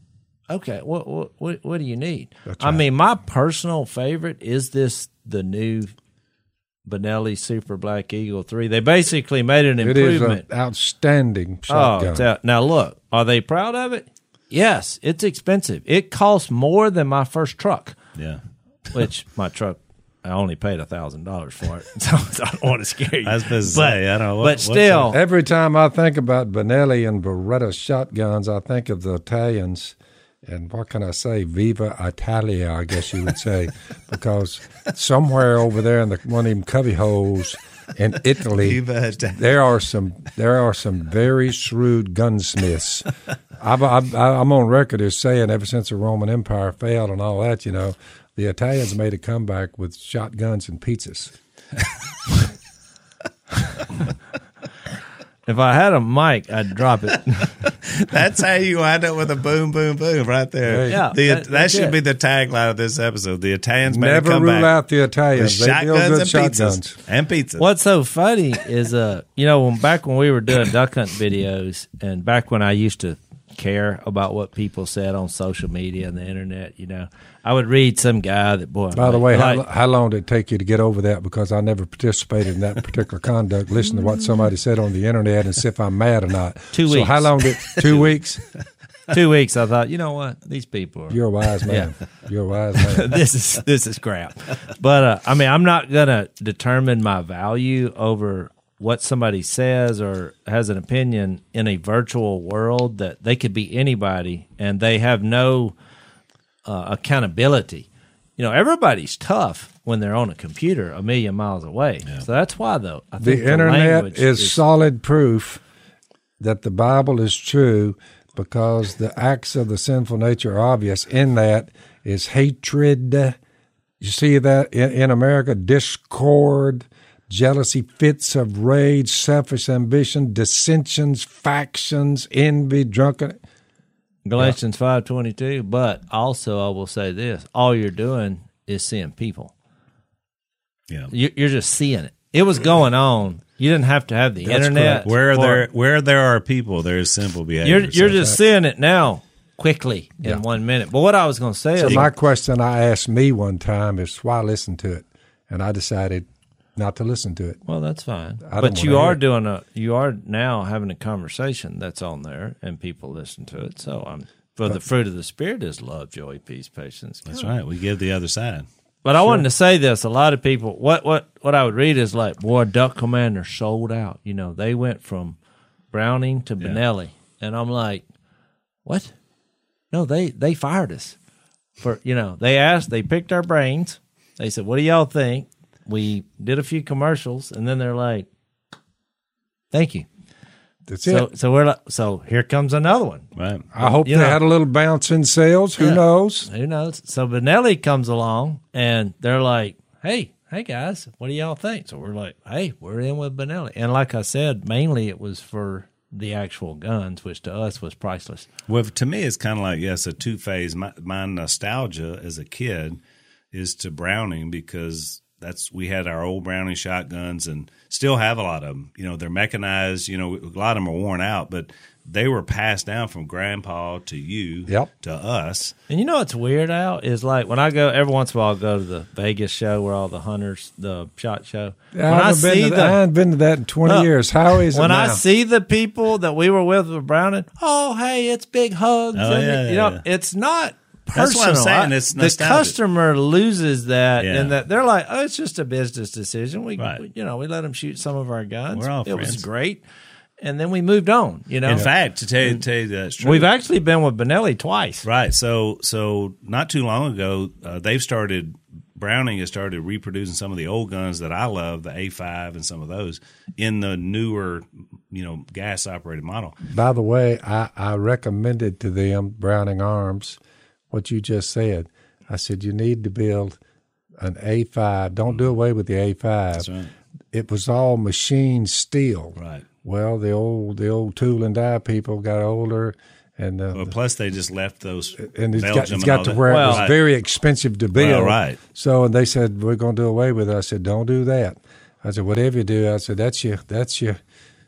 Speaker 5: Okay, what do you need?
Speaker 6: That's
Speaker 5: I
Speaker 6: right.
Speaker 5: mean, my personal favorite is the new Benelli Super Black Eagle 3. They basically made an
Speaker 6: It is
Speaker 5: improvement.
Speaker 6: an outstanding
Speaker 5: Oh,
Speaker 6: shotgun.
Speaker 5: it's out. Now look, are they proud of it? Yes, it's expensive. It costs more than my first truck,
Speaker 4: Yeah.
Speaker 5: which my truck, I only paid $1,000 for it, so I don't want to scare you.
Speaker 4: I was supposed to say, I don't know.
Speaker 5: But still,
Speaker 6: Every time I think about Benelli and Beretta shotguns, I think of the Italians. And what can I say? Viva Italia, I guess you would say, because somewhere over there in one of them cubby holes in Italy,
Speaker 4: Viva Italia.
Speaker 6: there are some very shrewd gunsmiths. I'm on record as saying ever since the Roman Empire fell and all that, the Italians made a comeback with shotguns and pizzas.
Speaker 5: if I had a mic, I'd drop it.
Speaker 4: That's how you wind up with a boom, boom, boom right there.
Speaker 5: Yeah,
Speaker 4: that
Speaker 5: that's
Speaker 4: should
Speaker 5: it.
Speaker 4: be the tagline of this episode. The Italians made a
Speaker 6: Never
Speaker 4: comeback.
Speaker 6: rule out the
Speaker 4: with
Speaker 6: Italians. They build
Speaker 4: shotguns
Speaker 6: good
Speaker 4: and
Speaker 6: shotguns.
Speaker 4: pizzas. And pizza.
Speaker 5: What's so funny is, back when we were doing duck hunt videos, and back when I used to care about what people said on social media and the internet, I would read some guy that, boy.
Speaker 6: By the way,
Speaker 5: like,
Speaker 6: how long did it take you to get over that? Because I never participated in that particular conduct. Listen to what somebody said on the internet and see if I'm mad or not.
Speaker 5: 2
Speaker 6: So
Speaker 5: weeks.
Speaker 6: how long did 2 weeks?
Speaker 5: 2 weeks, I thought, you know what? These people are.
Speaker 6: You're a wise man. You're a wise man.
Speaker 5: this is crap. But I'm not gonna determine my value over what somebody says or has an opinion in a virtual world that they could be anybody and they have no accountability. Everybody's tough when they're on a computer a million miles away. Yeah. So that's why, though, I think
Speaker 6: The internet
Speaker 5: language
Speaker 6: is solid proof that the Bible is true, because the acts of the sinful nature are obvious. In that is hatred. You see that in America? Discord, jealousy, fits of rage, selfish ambition, dissensions, factions, envy, drunkenness.
Speaker 5: Galatians 5:22. But also, I will say this: all you're doing is seeing people.
Speaker 4: Yeah.
Speaker 5: You're just seeing it. It was going on. You didn't have to have the
Speaker 6: That's
Speaker 5: internet.
Speaker 6: correct.
Speaker 4: Where there are people, there is simple behavior.
Speaker 5: You're just seeing it now, quickly in 1 minute. But what I was going to say
Speaker 6: So
Speaker 5: is,
Speaker 6: my question I asked me one time is why listen to it, and I decided not to listen to it.
Speaker 5: well, that's fine.
Speaker 6: I don't
Speaker 5: But you
Speaker 6: wanna hear
Speaker 5: are you are now having a conversation that's on there, and people listen to it. So the fruit of the Spirit is love, joy, peace, patience.
Speaker 4: That's right. We give the other side.
Speaker 5: But I wanted to say this. A lot of people, what I would read is like, boy, Duck Commander sold out. They went from Browning to Benelli. And I'm like, what? No, they fired us. They picked our brains. They said, what do y'all think? We did a few commercials, and then they're like, thank you.
Speaker 6: That's it.
Speaker 5: So we're like, so here comes another one.
Speaker 4: Right.
Speaker 6: I hope they had a little bounce in sales. Who knows?
Speaker 5: Who knows? So Benelli comes along, and they're like, hey guys, what do y'all think? So we're like, hey, we're in with Benelli. And like I said, mainly it was for the actual guns, which to us was priceless.
Speaker 4: Well, to me, it's kind of like, yes, a two-phase. My nostalgia as a kid is to Browning, because we had our old Browning shotguns and still have a lot of them. They're mechanized. A lot of them are worn out, but they were passed down from grandpa to you, to us.
Speaker 5: And what's weird, Al, is like when I go, every once in a while, I'll go to the Vegas show where all the hunters, the SHOT Show.
Speaker 6: I haven't been to that in 20 years. How is it
Speaker 5: when
Speaker 6: now?
Speaker 5: I see the people that we were with Browning, oh, hey, it's big hugs.
Speaker 4: Oh, yeah.
Speaker 5: It's not personal.
Speaker 4: That's what I'm saying. It's
Speaker 5: the
Speaker 4: nostalgic.
Speaker 5: customer loses that,
Speaker 4: Yeah.
Speaker 5: and that they're like, "Oh, it's just a business decision. We
Speaker 4: Right.
Speaker 5: we let them shoot some of our guns.
Speaker 4: We're all
Speaker 5: it was
Speaker 4: friends.
Speaker 5: great." And then we moved on.
Speaker 4: In fact, to tell you that's true.
Speaker 5: We've actually been with Benelli twice.
Speaker 4: Right. So not too long ago, Browning has started reproducing some of the old guns that I love, the A5 and some of those, in the newer, gas operated model.
Speaker 6: By the way, I recommended to them, Browning Arms, what you just said. I said, you need to build an A5. Don't do away with the A5.
Speaker 4: That's right.
Speaker 6: It was all machine steel.
Speaker 4: Right.
Speaker 6: Well, the old tool and die people got older, and
Speaker 4: Plus, they just left those
Speaker 6: and it's
Speaker 4: Belgium
Speaker 6: got to where it was
Speaker 4: Right.
Speaker 6: very expensive to build.
Speaker 4: Well, right.
Speaker 6: So they said, we're going to do away with it. I said, don't do that. I said, whatever you do, I said, that's your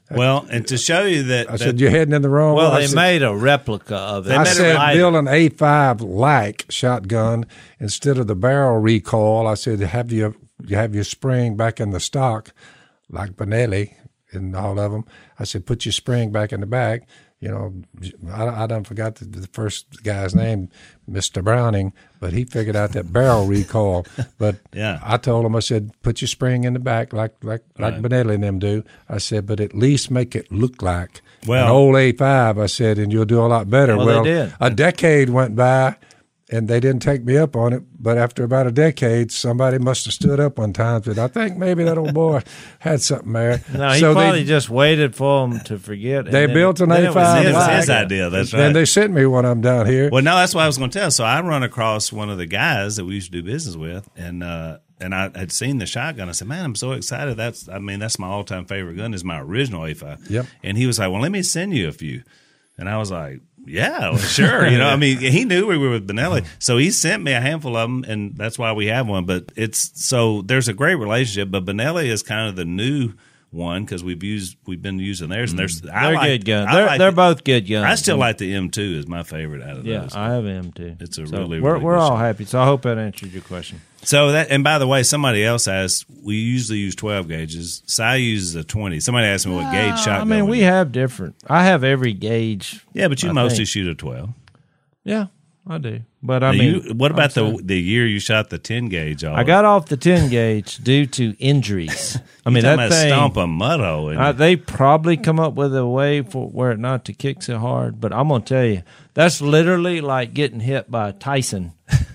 Speaker 4: Well, and to show you that
Speaker 6: I said, you're heading in the wrong way.
Speaker 5: Well,
Speaker 6: I
Speaker 5: they
Speaker 6: said,
Speaker 5: made a replica of it.
Speaker 6: I
Speaker 5: They
Speaker 6: said,
Speaker 5: made it
Speaker 6: build an A5 like shotgun instead of the barrel recoil. I said, have your spring back in the stock, like Benelli and all of them. I said, put your spring back in the bag. You know, I done forgot the first guy's name, Mr. Browning, but he figured out that barrel recoil. But
Speaker 4: Yeah.
Speaker 6: I told him, I said, put your spring in the back like Benelli and them do. I said, but at least make it look like
Speaker 4: Well-
Speaker 6: an old A5. I said, and you'll do a lot better.
Speaker 5: Well, they did.
Speaker 6: A decade went by, and they didn't take me up on it. But after about a decade, somebody must have stood up one time and said, I think maybe that old boy had something there.
Speaker 5: No, he
Speaker 6: So
Speaker 5: probably just waited for them to forget. and
Speaker 6: They
Speaker 5: then-
Speaker 6: built an
Speaker 5: then it was
Speaker 6: A5
Speaker 4: it was
Speaker 6: like-
Speaker 4: his idea. That's right.
Speaker 6: And they sent me one of them down here.
Speaker 4: Well, no, that's what I was going to tell. So I run across one of the guys that we used to do business with, and I had seen the shotgun. I said, "Man, I'm so excited! That's my all-time favorite gun. Is my original A5."
Speaker 6: Yep.
Speaker 4: And he was like, "Well, let me send you a few," and I was like, "Yeah, well, sure." You know, I mean, he knew we were with Benelli, so he sent me a handful of them, and that's why we have one. But there's a great relationship. But Benelli is kind of the new one because we've been using theirs, and
Speaker 5: They're good guns. They're both good guns.
Speaker 4: I still like the M2 is my favorite out of
Speaker 5: Yeah,
Speaker 4: those.
Speaker 5: I have them too.
Speaker 4: It's a
Speaker 5: So
Speaker 4: really,
Speaker 5: we're
Speaker 4: really
Speaker 5: we're
Speaker 4: good
Speaker 5: all
Speaker 4: shot.
Speaker 5: happy. So I hope that answered your question.
Speaker 4: So that, and by the way, somebody else asked, we usually use 12 gauges. Si uses a 20. Somebody asked me what gauge shotgun.
Speaker 5: I mean, we have different. I have every gauge.
Speaker 4: Yeah, but you
Speaker 5: I
Speaker 4: mostly
Speaker 5: think.
Speaker 4: shoot a 12.
Speaker 5: Yeah, I do. But I
Speaker 4: Now,
Speaker 5: mean,
Speaker 4: what about
Speaker 5: I'm saying-
Speaker 4: the year you shot the 10 gauge?
Speaker 5: I got off the 10 gauge due to injuries. I mean, that thing.
Speaker 4: stomp a mud hole.
Speaker 5: They probably come up with a way for where it not to kick so hard. But I'm gonna tell you, that's literally like getting hit by Tyson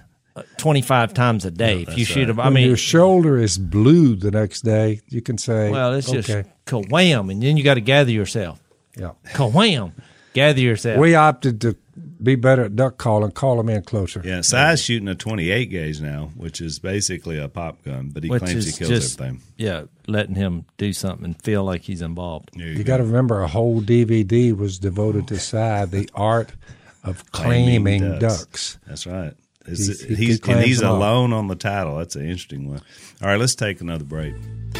Speaker 5: 25 times a day. If you shoot him, I
Speaker 6: When
Speaker 5: mean,
Speaker 6: your shoulder is blue the next day, you can say,
Speaker 5: well, it's just
Speaker 6: okay.
Speaker 5: ka-wham, and then you got to gather yourself.
Speaker 6: Yeah.
Speaker 5: Ka-wham, gather yourself.
Speaker 6: We opted to be better at duck calling, call them in closer.
Speaker 4: Yeah, Si's shooting a 28 gauge now, which is basically a pop gun, but he
Speaker 5: Which
Speaker 4: claims he
Speaker 5: is
Speaker 4: kills
Speaker 5: just-
Speaker 4: everything.
Speaker 5: Yeah, letting him do something and feel like he's involved.
Speaker 4: There
Speaker 6: You got to remember, a whole DVD was devoted to Si, the art of claiming ducks.
Speaker 4: That's right.
Speaker 6: He claims
Speaker 4: He's
Speaker 6: them all.
Speaker 4: alone on the title. That's an interesting one. All right, let's take another break.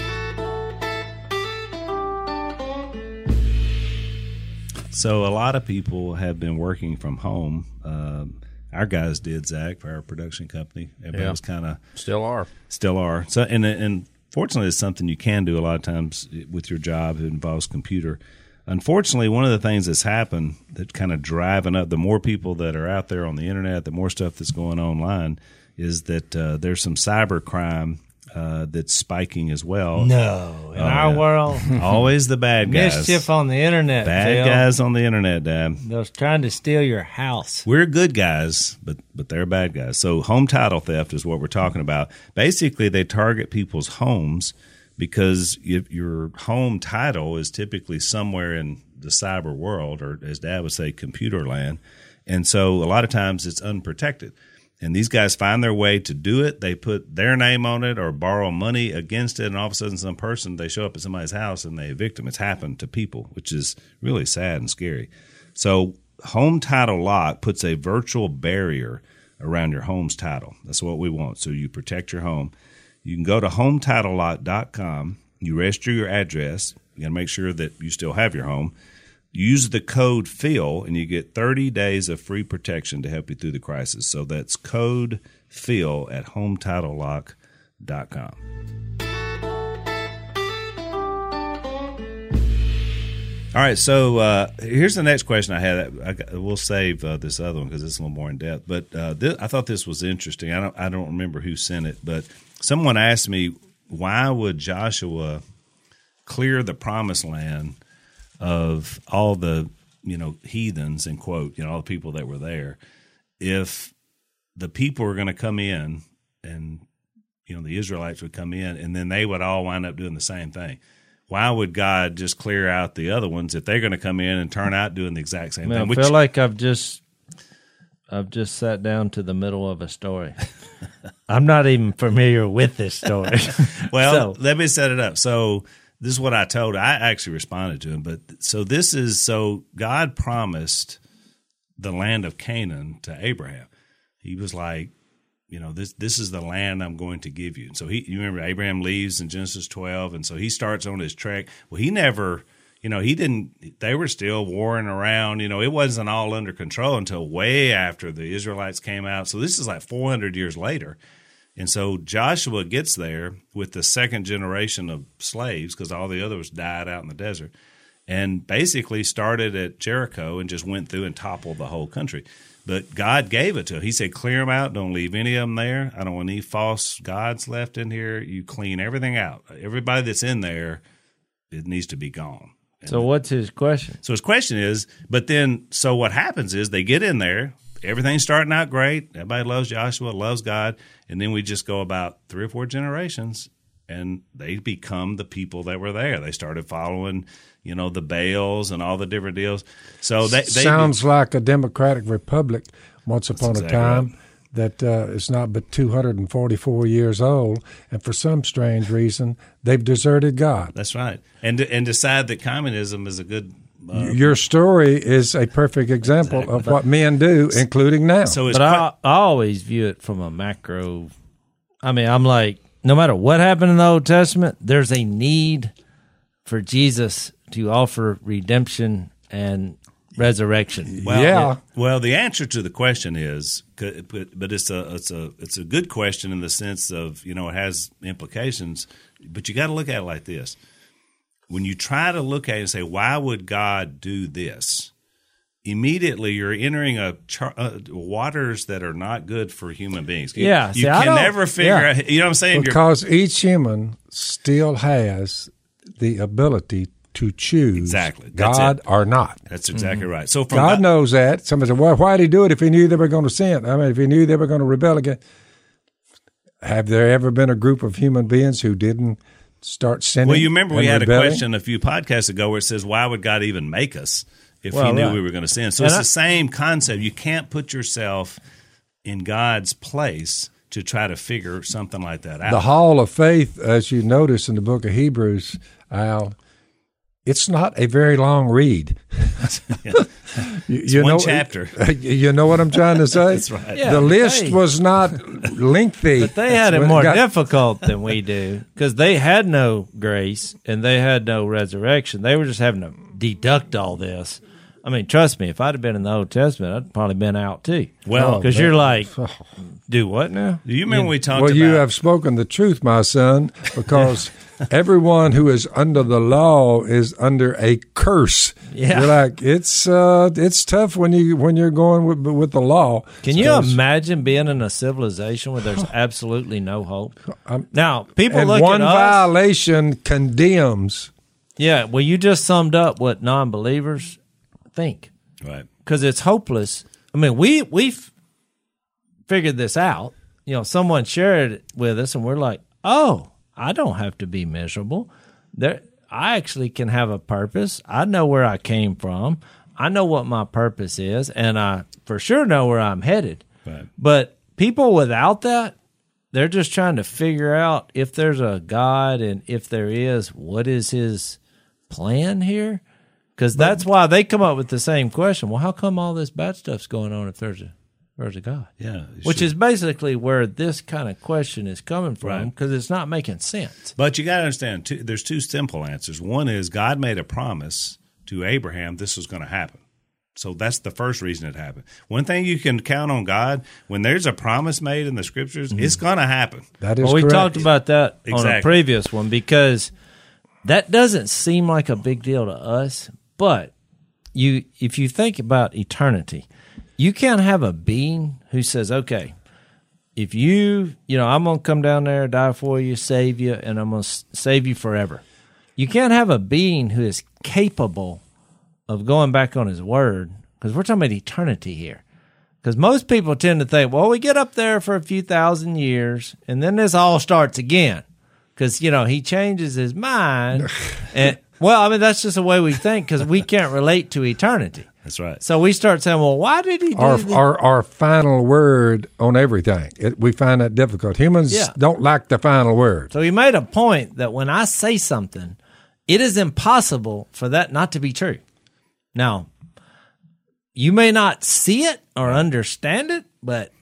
Speaker 4: So a lot of people have been working from home. Our guys did, Zach, for our production company. Everybody was kind of
Speaker 7: Still are.
Speaker 4: still are. So and fortunately, it's something you can do a lot of times with your job. It involves computer. Unfortunately, one of the things that's happened that kind of driving up the more people that are out there on the internet, the more stuff that's going online, is that there's some cyber crime that's spiking as well.
Speaker 5: No, in our world,
Speaker 4: Always the bad guys.
Speaker 5: mischief on the internet.
Speaker 4: Bad
Speaker 5: Phil.
Speaker 4: guys on the internet, Dad.
Speaker 5: They're trying to steal your house.
Speaker 4: We're good guys, but they're bad guys. So home title theft is what we're talking about. Basically, they target people's homes because your home title is typically somewhere in the cyber world, or as Dad would say, computer land. And so a lot of times it's unprotected. And these guys find their way to do it. They put their name on it or borrow money against it, and all of a sudden they show up at somebody's house and they evict them. It's happened to people, which is really sad and scary. So Home Title Lock puts a virtual barrier around your home's title. That's what we want. So you protect your home. You can go to HometitleLock.com. You register your address. You got to make sure that you still have your home. Use the code PHIL, and you get 30 days of free protection to help you through the crisis. So that's code PHIL at HometitleLock.com. All right, so here's the next question I had. We'll save this other one because it's a little more in depth. But I thought this was interesting. I don't remember who sent it, but someone asked me, why would Joshua clear the promised land of all the heathens, in quote, all the people that were there, if the people were going to come in and the Israelites would come in and then they would all wind up doing the same thing? Why would God just clear out the other ones if they're going to come in and turn out doing the exact same thing?
Speaker 5: I feel like I've just sat down to the middle of a story. I'm not even familiar with this story.
Speaker 4: Well, let me set it up. So this is what I told. I actually responded to him. But so God promised the land of Canaan to Abraham. He was like, this is the land I'm going to give you. And so you remember Abraham leaves in Genesis 12, and so he starts on his trek. Well, he never, they were still warring around. It wasn't all under control until way after the Israelites came out. So this is like 400 years later. And so Joshua gets there with the second generation of slaves because all the others died out in the desert, and basically started at Jericho and just went through and toppled the whole country. But God gave it to him. He said, clear them out. Don't leave any of them there. I don't want any false gods left in here. You clean everything out. Everybody that's in there, it needs to be gone.
Speaker 5: So what's his question?
Speaker 4: So his question is, so what happens is they get in there. Everything's starting out great. Everybody loves Joshua, loves God. And then we just go about 3 or 4 generations, and they become the people that were there. They started following, the Baals and all the different deals. So they
Speaker 6: sounds like a democratic republic once upon a time. Right. That is not but 244 years old, and for some strange reason, they've deserted God.
Speaker 4: That's right, and decide that communism is a good.
Speaker 6: Your story is a perfect example of what men do, including now.
Speaker 5: But I always view it from a macro. I mean, I'm like, no matter what happened in the Old Testament, there's a need for Jesus to offer redemption and resurrection.
Speaker 4: Well, the answer to the question is, but it's a good question in the sense of it has implications. But you got to look at it like this: when you try to look at it and say, why would God do this? Immediately, you're entering waters that are not good for human beings. You can never figure out. You know what I'm saying?
Speaker 6: Because each human still has the ability to choose
Speaker 4: exactly
Speaker 6: God or not.
Speaker 4: That's exactly right. So
Speaker 6: God knows that. Somebody said, well, why did he do it if he knew they were going to sin? I mean, if he knew they were going to rebel again. Have there ever been a group of human beings who didn't start sinning?
Speaker 4: Well, you remember we had a question a few podcasts ago where it says, why would God even make us if he knew we were going to sin? So it's the same concept. You can't put yourself in God's place to try to figure something like that out.
Speaker 6: The hall of faith, as you notice in the book of Hebrews, Al, it's not a very long read.
Speaker 4: It's one chapter.
Speaker 6: You know what I'm trying to say?
Speaker 4: That's right.
Speaker 6: The list was not lengthy.
Speaker 5: But they had it more difficult than we do because they had no grace and they had no resurrection. They were just having to deduct all this. I mean, trust me, if I'd have been in the Old Testament, I'd probably been out too.
Speaker 4: Well,
Speaker 5: because you're like, do what now?
Speaker 4: Do you remember we talked about?
Speaker 6: Well, you have spoken the truth, my son, because everyone who is under the law is under a curse.
Speaker 5: Yeah,
Speaker 6: you're like it's tough when you're going with the law.
Speaker 5: Can you imagine being in a civilization where there's absolutely no hope? Now, people look at us.
Speaker 6: One violation condemns.
Speaker 5: Yeah, well, you just summed up what non-believers think,
Speaker 4: right?
Speaker 5: Because it's hopeless. I mean, we've figured this out. Someone shared it with us, and we're like, oh, I don't have to be miserable. I actually can have a purpose. I know where I came from. I know what my purpose is, and I for sure know where I'm headed.
Speaker 4: Right.
Speaker 5: But people without that, they're just trying to figure out if there's a God, and if there is, what is his plan here? Because that's why they come up with the same question. Well, how come all this bad stuff's going on if there's a God?
Speaker 4: Yeah.
Speaker 5: Which is basically where this kind of question is coming from, because it's not making sense.
Speaker 4: But you got to understand, there's two simple answers. One is God made a promise to Abraham this was going to happen. So that's the first reason it happened. One thing you can count on God, when there's a promise made in the Scriptures, it's going to happen.
Speaker 6: That is
Speaker 5: correct. We talked about that
Speaker 4: exactly.
Speaker 5: on a previous one, because that doesn't seem like a big deal to us. But if you think about eternity, you can't have a being who says, okay, if I'm going to come down there, die for you, save you, and I'm going to save you forever. You can't have a being who is capable of going back on his word, because we're talking about eternity here. Because most people tend to think, well, we get up there for a few thousand years, and then this all starts again. Because, he changes his mind. And well, I mean, that's just the way we think, because we can't relate to eternity.
Speaker 4: That's right.
Speaker 5: So we start saying, well, why did he do
Speaker 6: our final word on everything? We find that difficult. Humans don't like the final word.
Speaker 5: So he made a point that when I say something, it is impossible for that not to be true. Now, you may not see it or understand it, but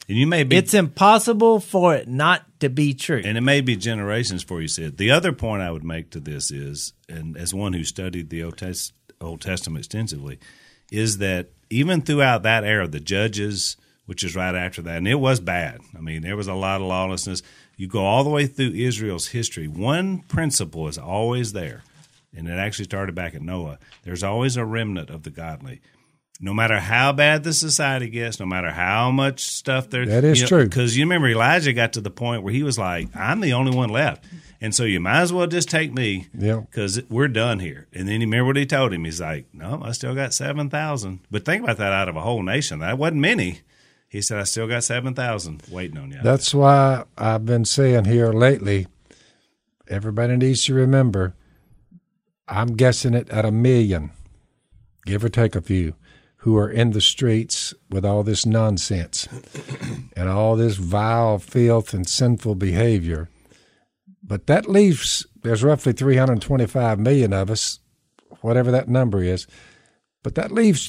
Speaker 4: And you may be,
Speaker 5: it's impossible for it not to be true.
Speaker 4: And it may be generations before you see it. The other point I would make to this is, and as one who studied the Old Testament extensively, is that even throughout that era, the Judges, which is right after that, and it was bad. I mean, there was a lot of lawlessness. You go all the way through Israel's history, one principle is always there, and it actually started back at Noah. There's always a remnant of the godly. No matter how bad the society gets, no matter how much stuff there,
Speaker 6: that is true.
Speaker 4: Because you remember Elijah got to the point where he was like, "I'm the only one left, and so you might as well just take me, because we're done here." And then you remember what he told him? He's like, "No, I still got 7,000." But think about that, out of a whole nation, that wasn't many. He said, "I still got 7,000 waiting on you."
Speaker 6: That's why I've been saying here lately, everybody needs to remember, I'm guessing it at 1 million, give or take a few, who are in the streets with all this nonsense and all this vile filth and sinful behavior. But that leaves, there's roughly 325 million of us, whatever that number is, but that leaves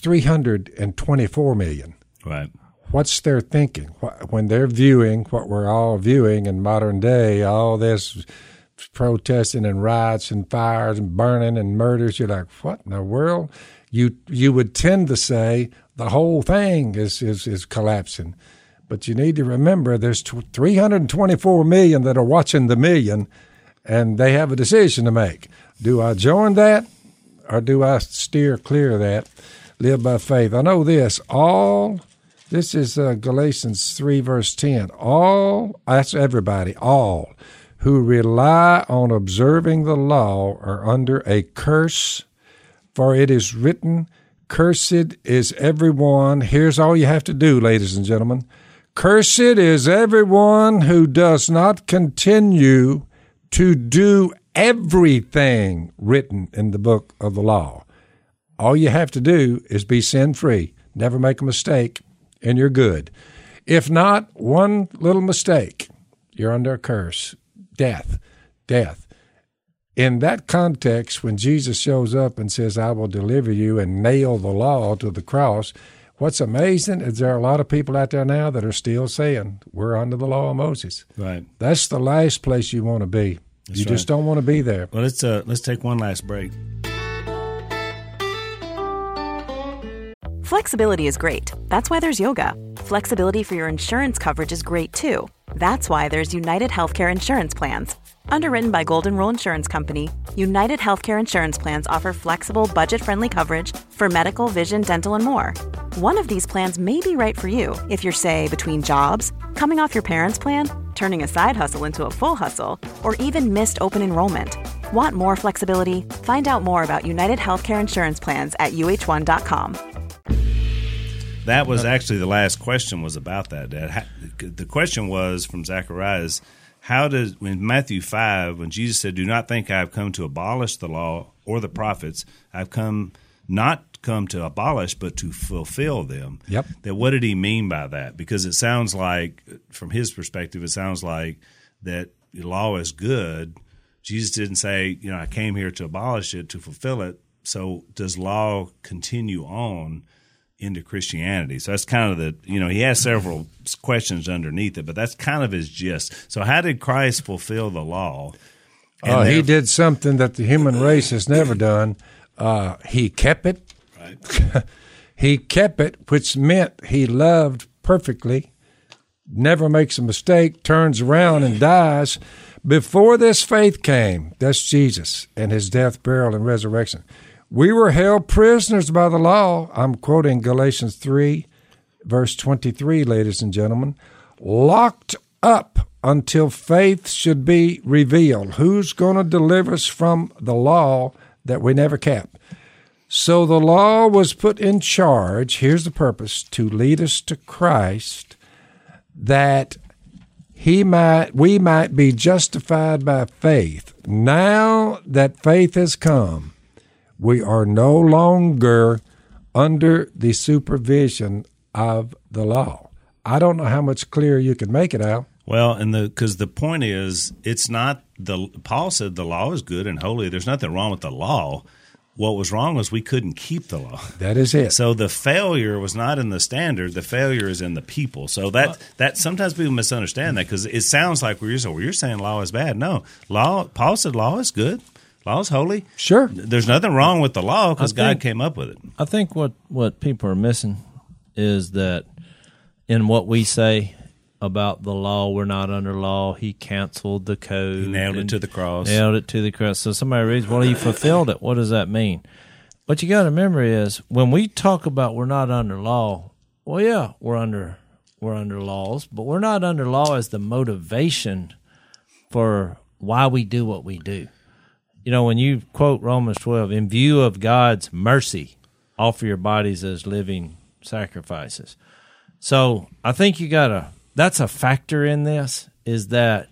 Speaker 6: 324 million.
Speaker 4: Right.
Speaker 6: What's their thinking? When they're viewing what we're all viewing in modern day, all this protesting and riots and fires and burning and murders, you're like, what in the world? You would tend to say the whole thing is collapsing. But you need to remember there's 324 million that are watching the million, and they have a decision to make. Do I join that, or do I steer clear of that, live by faith? I know this. This is Galatians 3, verse 10. That's everybody, all who rely on observing the law are under a curse. For it is written, cursed is everyone. Here's all you have to do, ladies and gentlemen. Cursed is everyone who does not continue to do everything written in the book of the law. All you have to do is be sin-free. Never make a mistake, and you're good. If not, one little mistake, you're under a curse. Death. In that context, when Jesus shows up and says, I will deliver you, and nail the law to the cross, what's amazing is there are a lot of people out there now that are still saying, we're under the law of Moses.
Speaker 4: Right.
Speaker 6: That's the last place you want to be. You just don't want to be there.
Speaker 4: Well, let's take one last break.
Speaker 8: Flexibility is great. That's why there's yoga. Flexibility for your insurance coverage is great too. That's why there's United Healthcare Insurance Plans. Underwritten by Golden Rule Insurance Company, United Healthcare Insurance Plans offer flexible, budget-friendly coverage for medical, vision, dental, and more. One of these plans may be right for you if you're, say, between jobs, coming off your parents' plan, turning a side hustle into a full hustle, or even missed open enrollment. Want more flexibility? Find out more about United Healthcare Insurance Plans at UH1.com.
Speaker 4: That was actually the last question was about that, Dad. The question was from Zacharias, in Matthew 5, when Jesus said, do not think I have come to abolish the law or the prophets, I've not come to abolish, but to fulfill them.
Speaker 6: Yep.
Speaker 4: That what did he mean by that? Because it sounds like, from his perspective, it sounds like that the law is good. Jesus didn't say, I came here to abolish it, to fulfill it. So does law continue on into Christianity? So that's kind of he has several questions underneath it, but that's kind of his gist. So how did Christ fulfill the law?
Speaker 6: He did something that the human race has never done. He kept it.
Speaker 4: Right.
Speaker 6: He kept it, which meant he loved perfectly, never makes a mistake, turns around and dies. Before this faith came, that's Jesus and his death, burial, and resurrection. We were held prisoners by the law. I'm quoting Galatians 3, verse 23, ladies and gentlemen. Locked up until faith should be revealed. Who's going to deliver us from the law that we never kept? So the law was put in charge, here's the purpose, to lead us to Christ, that we might be justified by faith. Now that faith has come, we are no longer under the supervision of the law. I don't know how much clearer you can make it, Al.
Speaker 4: Well, because the point is, it's not Paul said the law is good and holy. There's nothing wrong with the law. What was wrong was we couldn't keep the law.
Speaker 6: That is it.
Speaker 4: So the failure was not in the standard. The failure is in the people. So that sometimes people misunderstand that because it sounds like you're saying law is bad. No, Paul said law is good. Law is holy.
Speaker 6: Sure.
Speaker 4: There's nothing wrong with the law because God came up with it.
Speaker 5: I think what people are missing is that in what we say about the law, we're not under law. He canceled the code.
Speaker 4: He nailed it to the cross.
Speaker 5: Nailed it to the cross. So somebody reads, well, he fulfilled it. What does that mean? What you got to remember is when we talk about we're not under law, well, yeah, we're under laws, but we're not under law as the motivation for why we do what we do. You know, when you quote Romans 12, in view of God's mercy, offer your bodies as living sacrifices. So I think that's a factor in this, is that,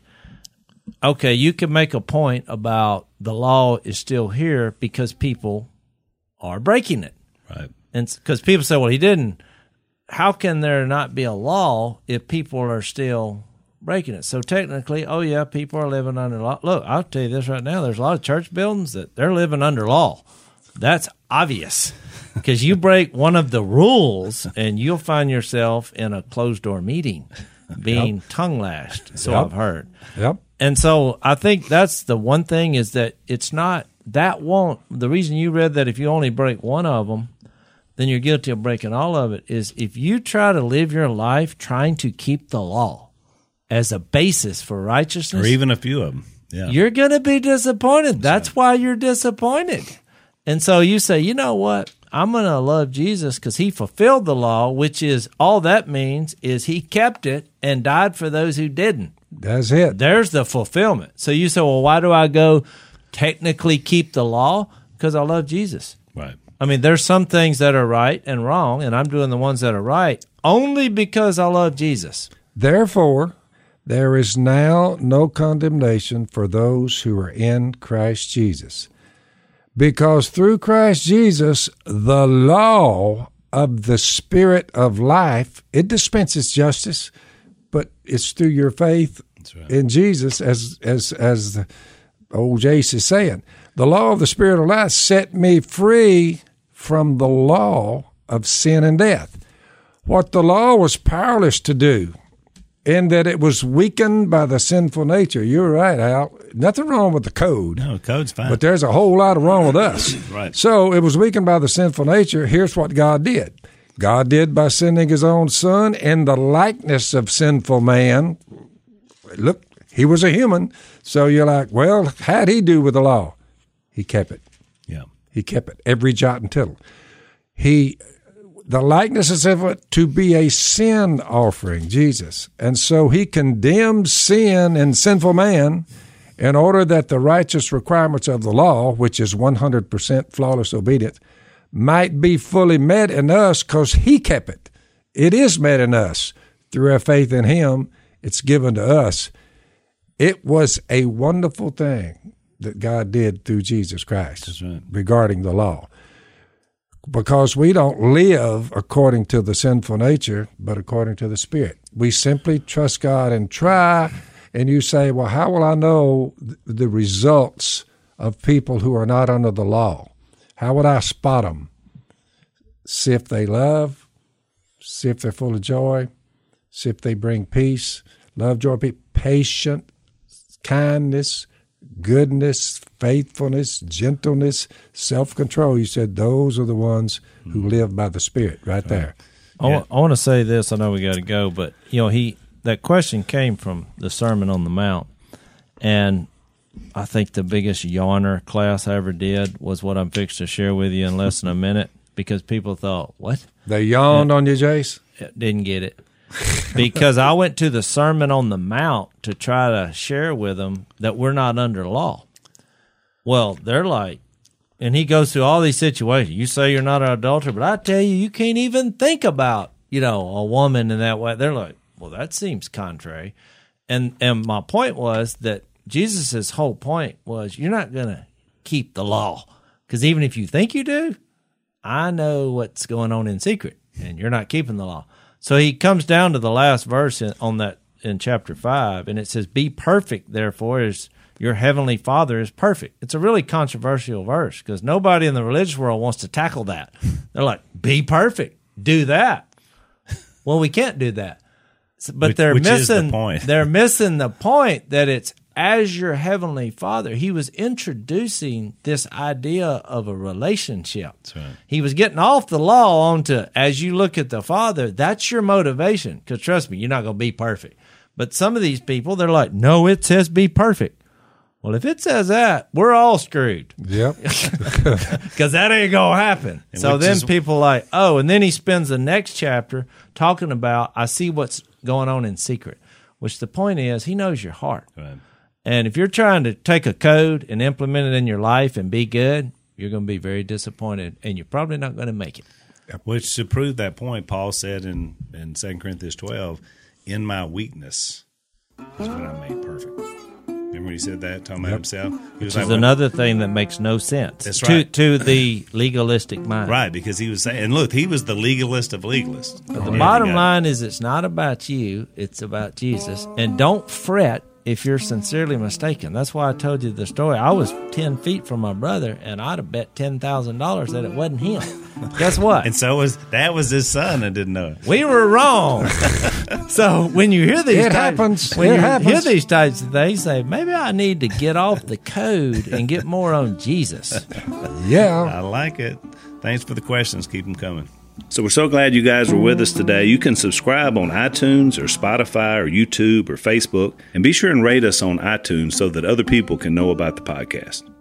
Speaker 5: okay, you can make a point about the law is still here because people are breaking it.
Speaker 4: Right.
Speaker 5: And because people say, well, he didn't. How can there not be a law if people are still breaking it? So technically, oh, yeah, people are living under law. Look, I'll tell you this right now. There's a lot of church buildings that they're living under law. That's obvious because you break one of the rules and you'll find yourself in a closed-door meeting being tongue-lashed. So I've heard.
Speaker 6: Yep.
Speaker 5: And so I think that's the one thing is that it's not – the reason you read that if you only break one of them, then you're guilty of breaking all of it, is if you try to live your life trying to keep the law as a basis for righteousness,
Speaker 4: or even a few of them,
Speaker 5: you're going to be disappointed. That's why you're disappointed. And so you say, you know what? I'm going to love Jesus because he fulfilled the law, which is all that means is he kept it and died for those who didn't.
Speaker 6: That's it.
Speaker 5: There's the fulfillment. So you say, well, why do I go technically keep the law? Because I love Jesus.
Speaker 4: Right.
Speaker 5: I mean, there's some things that are right and wrong, and I'm doing the ones that are right only because I love Jesus.
Speaker 6: Therefore, there is now no condemnation for those who are in Christ Jesus. Because through Christ Jesus, the law of the Spirit of life, it dispenses justice, but it's through your faith in Jesus, as the old Jace is saying. The law of the Spirit of life set me free from the law of sin and death. What the law was powerless to do, in that it was weakened by the sinful nature. You're right, Al. Nothing wrong with the code.
Speaker 4: No, the code's fine.
Speaker 6: But there's a whole lot wrong with us.
Speaker 4: Right.
Speaker 6: So it was weakened by the sinful nature. Here's what God did. God did by sending his own son in the likeness of sinful man. Look, he was a human. So you're like, well, how'd he do with the law? He kept it.
Speaker 4: Yeah.
Speaker 6: He kept it, every jot and tittle. The likeness of it to be a sin offering, Jesus. And so he condemned sin and sinful man in order that the righteous requirements of the law, which is 100% flawless obedience, might be fully met in us because he kept it. It is met in us. Through our faith in him, it's given to us. It was a wonderful thing that God did through Jesus Christ regarding the law. Because we don't live according to the sinful nature, but according to the Spirit. We simply trust God and try, and you say, well, how will I know the results of people who are not under the law? How would I spot them? See if they love, see if they're full of joy, see if they bring peace, love, joy, peace, patience, kindness, goodness, faithfulness, gentleness, self-control. You said those are the ones who live by the Spirit right there.
Speaker 5: I want to say this. I know we got to go, but that question came from the Sermon on the Mount, and I think the biggest yawner class I ever did was what I'm fixed to share with you in less than a minute, because people thought, what?
Speaker 6: They yawned on you, Jace?
Speaker 5: Didn't get it. Because I went to the Sermon on the Mount to try to share with them that we're not under law. Well, they're like, and he goes through all these situations. You say you're not an adulterer, but I tell you, you can't even think about, a woman in that way. They're like, well, that seems contrary. And my point was that Jesus' whole point was you're not going to keep the law. Because even if you think you do, I know what's going on in secret, and you're not keeping the law. So he comes down to the last verse on that in chapter 5, and it says, "Be perfect, therefore, as your heavenly Father is perfect." It's a really controversial verse because nobody in the religious world wants to tackle that. They're like, "Be perfect, do that." Well, we can't do that. But they're missing
Speaker 4: is the point.
Speaker 5: They're missing the point that it's as your heavenly Father. He was introducing this idea of a relationship.
Speaker 4: That's right.
Speaker 5: He was getting off the law onto, as you look at the Father, that's your motivation. Because trust me, you're not going to be perfect. But some of these people, they're like, no, it says be perfect. Well, if it says that, we're all screwed.
Speaker 6: Yep.
Speaker 5: Because that ain't going to happen.
Speaker 4: And
Speaker 5: so then
Speaker 4: is,
Speaker 5: people like, oh, and then he spends the next chapter talking about, I see what's going on in secret, which the point is he knows your heart.
Speaker 4: Right.
Speaker 5: And if you're trying to take a code and implement it in your life and be good, you're going to be very disappointed, and you're probably not going to make it.
Speaker 4: Which, to prove that point, Paul said in 2 Corinthians 12, "In my weakness is when I'm made perfect." Remember when he said that, talking about himself? He was
Speaker 5: Which is another thing that makes no sense.
Speaker 4: That's right.
Speaker 5: To the legalistic mind.
Speaker 4: Right, because he was saying, and look, he was the legalist of legalists.
Speaker 5: But the bottom line is it's not about you, it's about Jesus. And don't fret if you're sincerely mistaken. That's why I told you the story. I was 10 feet from my brother, and I'd have bet $10,000 that it wasn't him. Guess what?
Speaker 4: And so that was his son and didn't know it.
Speaker 5: We were wrong. So when you hear these
Speaker 6: It happens.
Speaker 5: When
Speaker 6: It
Speaker 5: you
Speaker 6: happens.
Speaker 5: hear these types of things, say, maybe I need to get off the code and get more on Jesus.
Speaker 6: Yeah.
Speaker 4: I like it. Thanks for the questions. Keep them coming. So we're so glad you guys were with us today. You can subscribe on iTunes or Spotify or YouTube or Facebook, and be sure and rate us on iTunes so that other people can know about the podcast.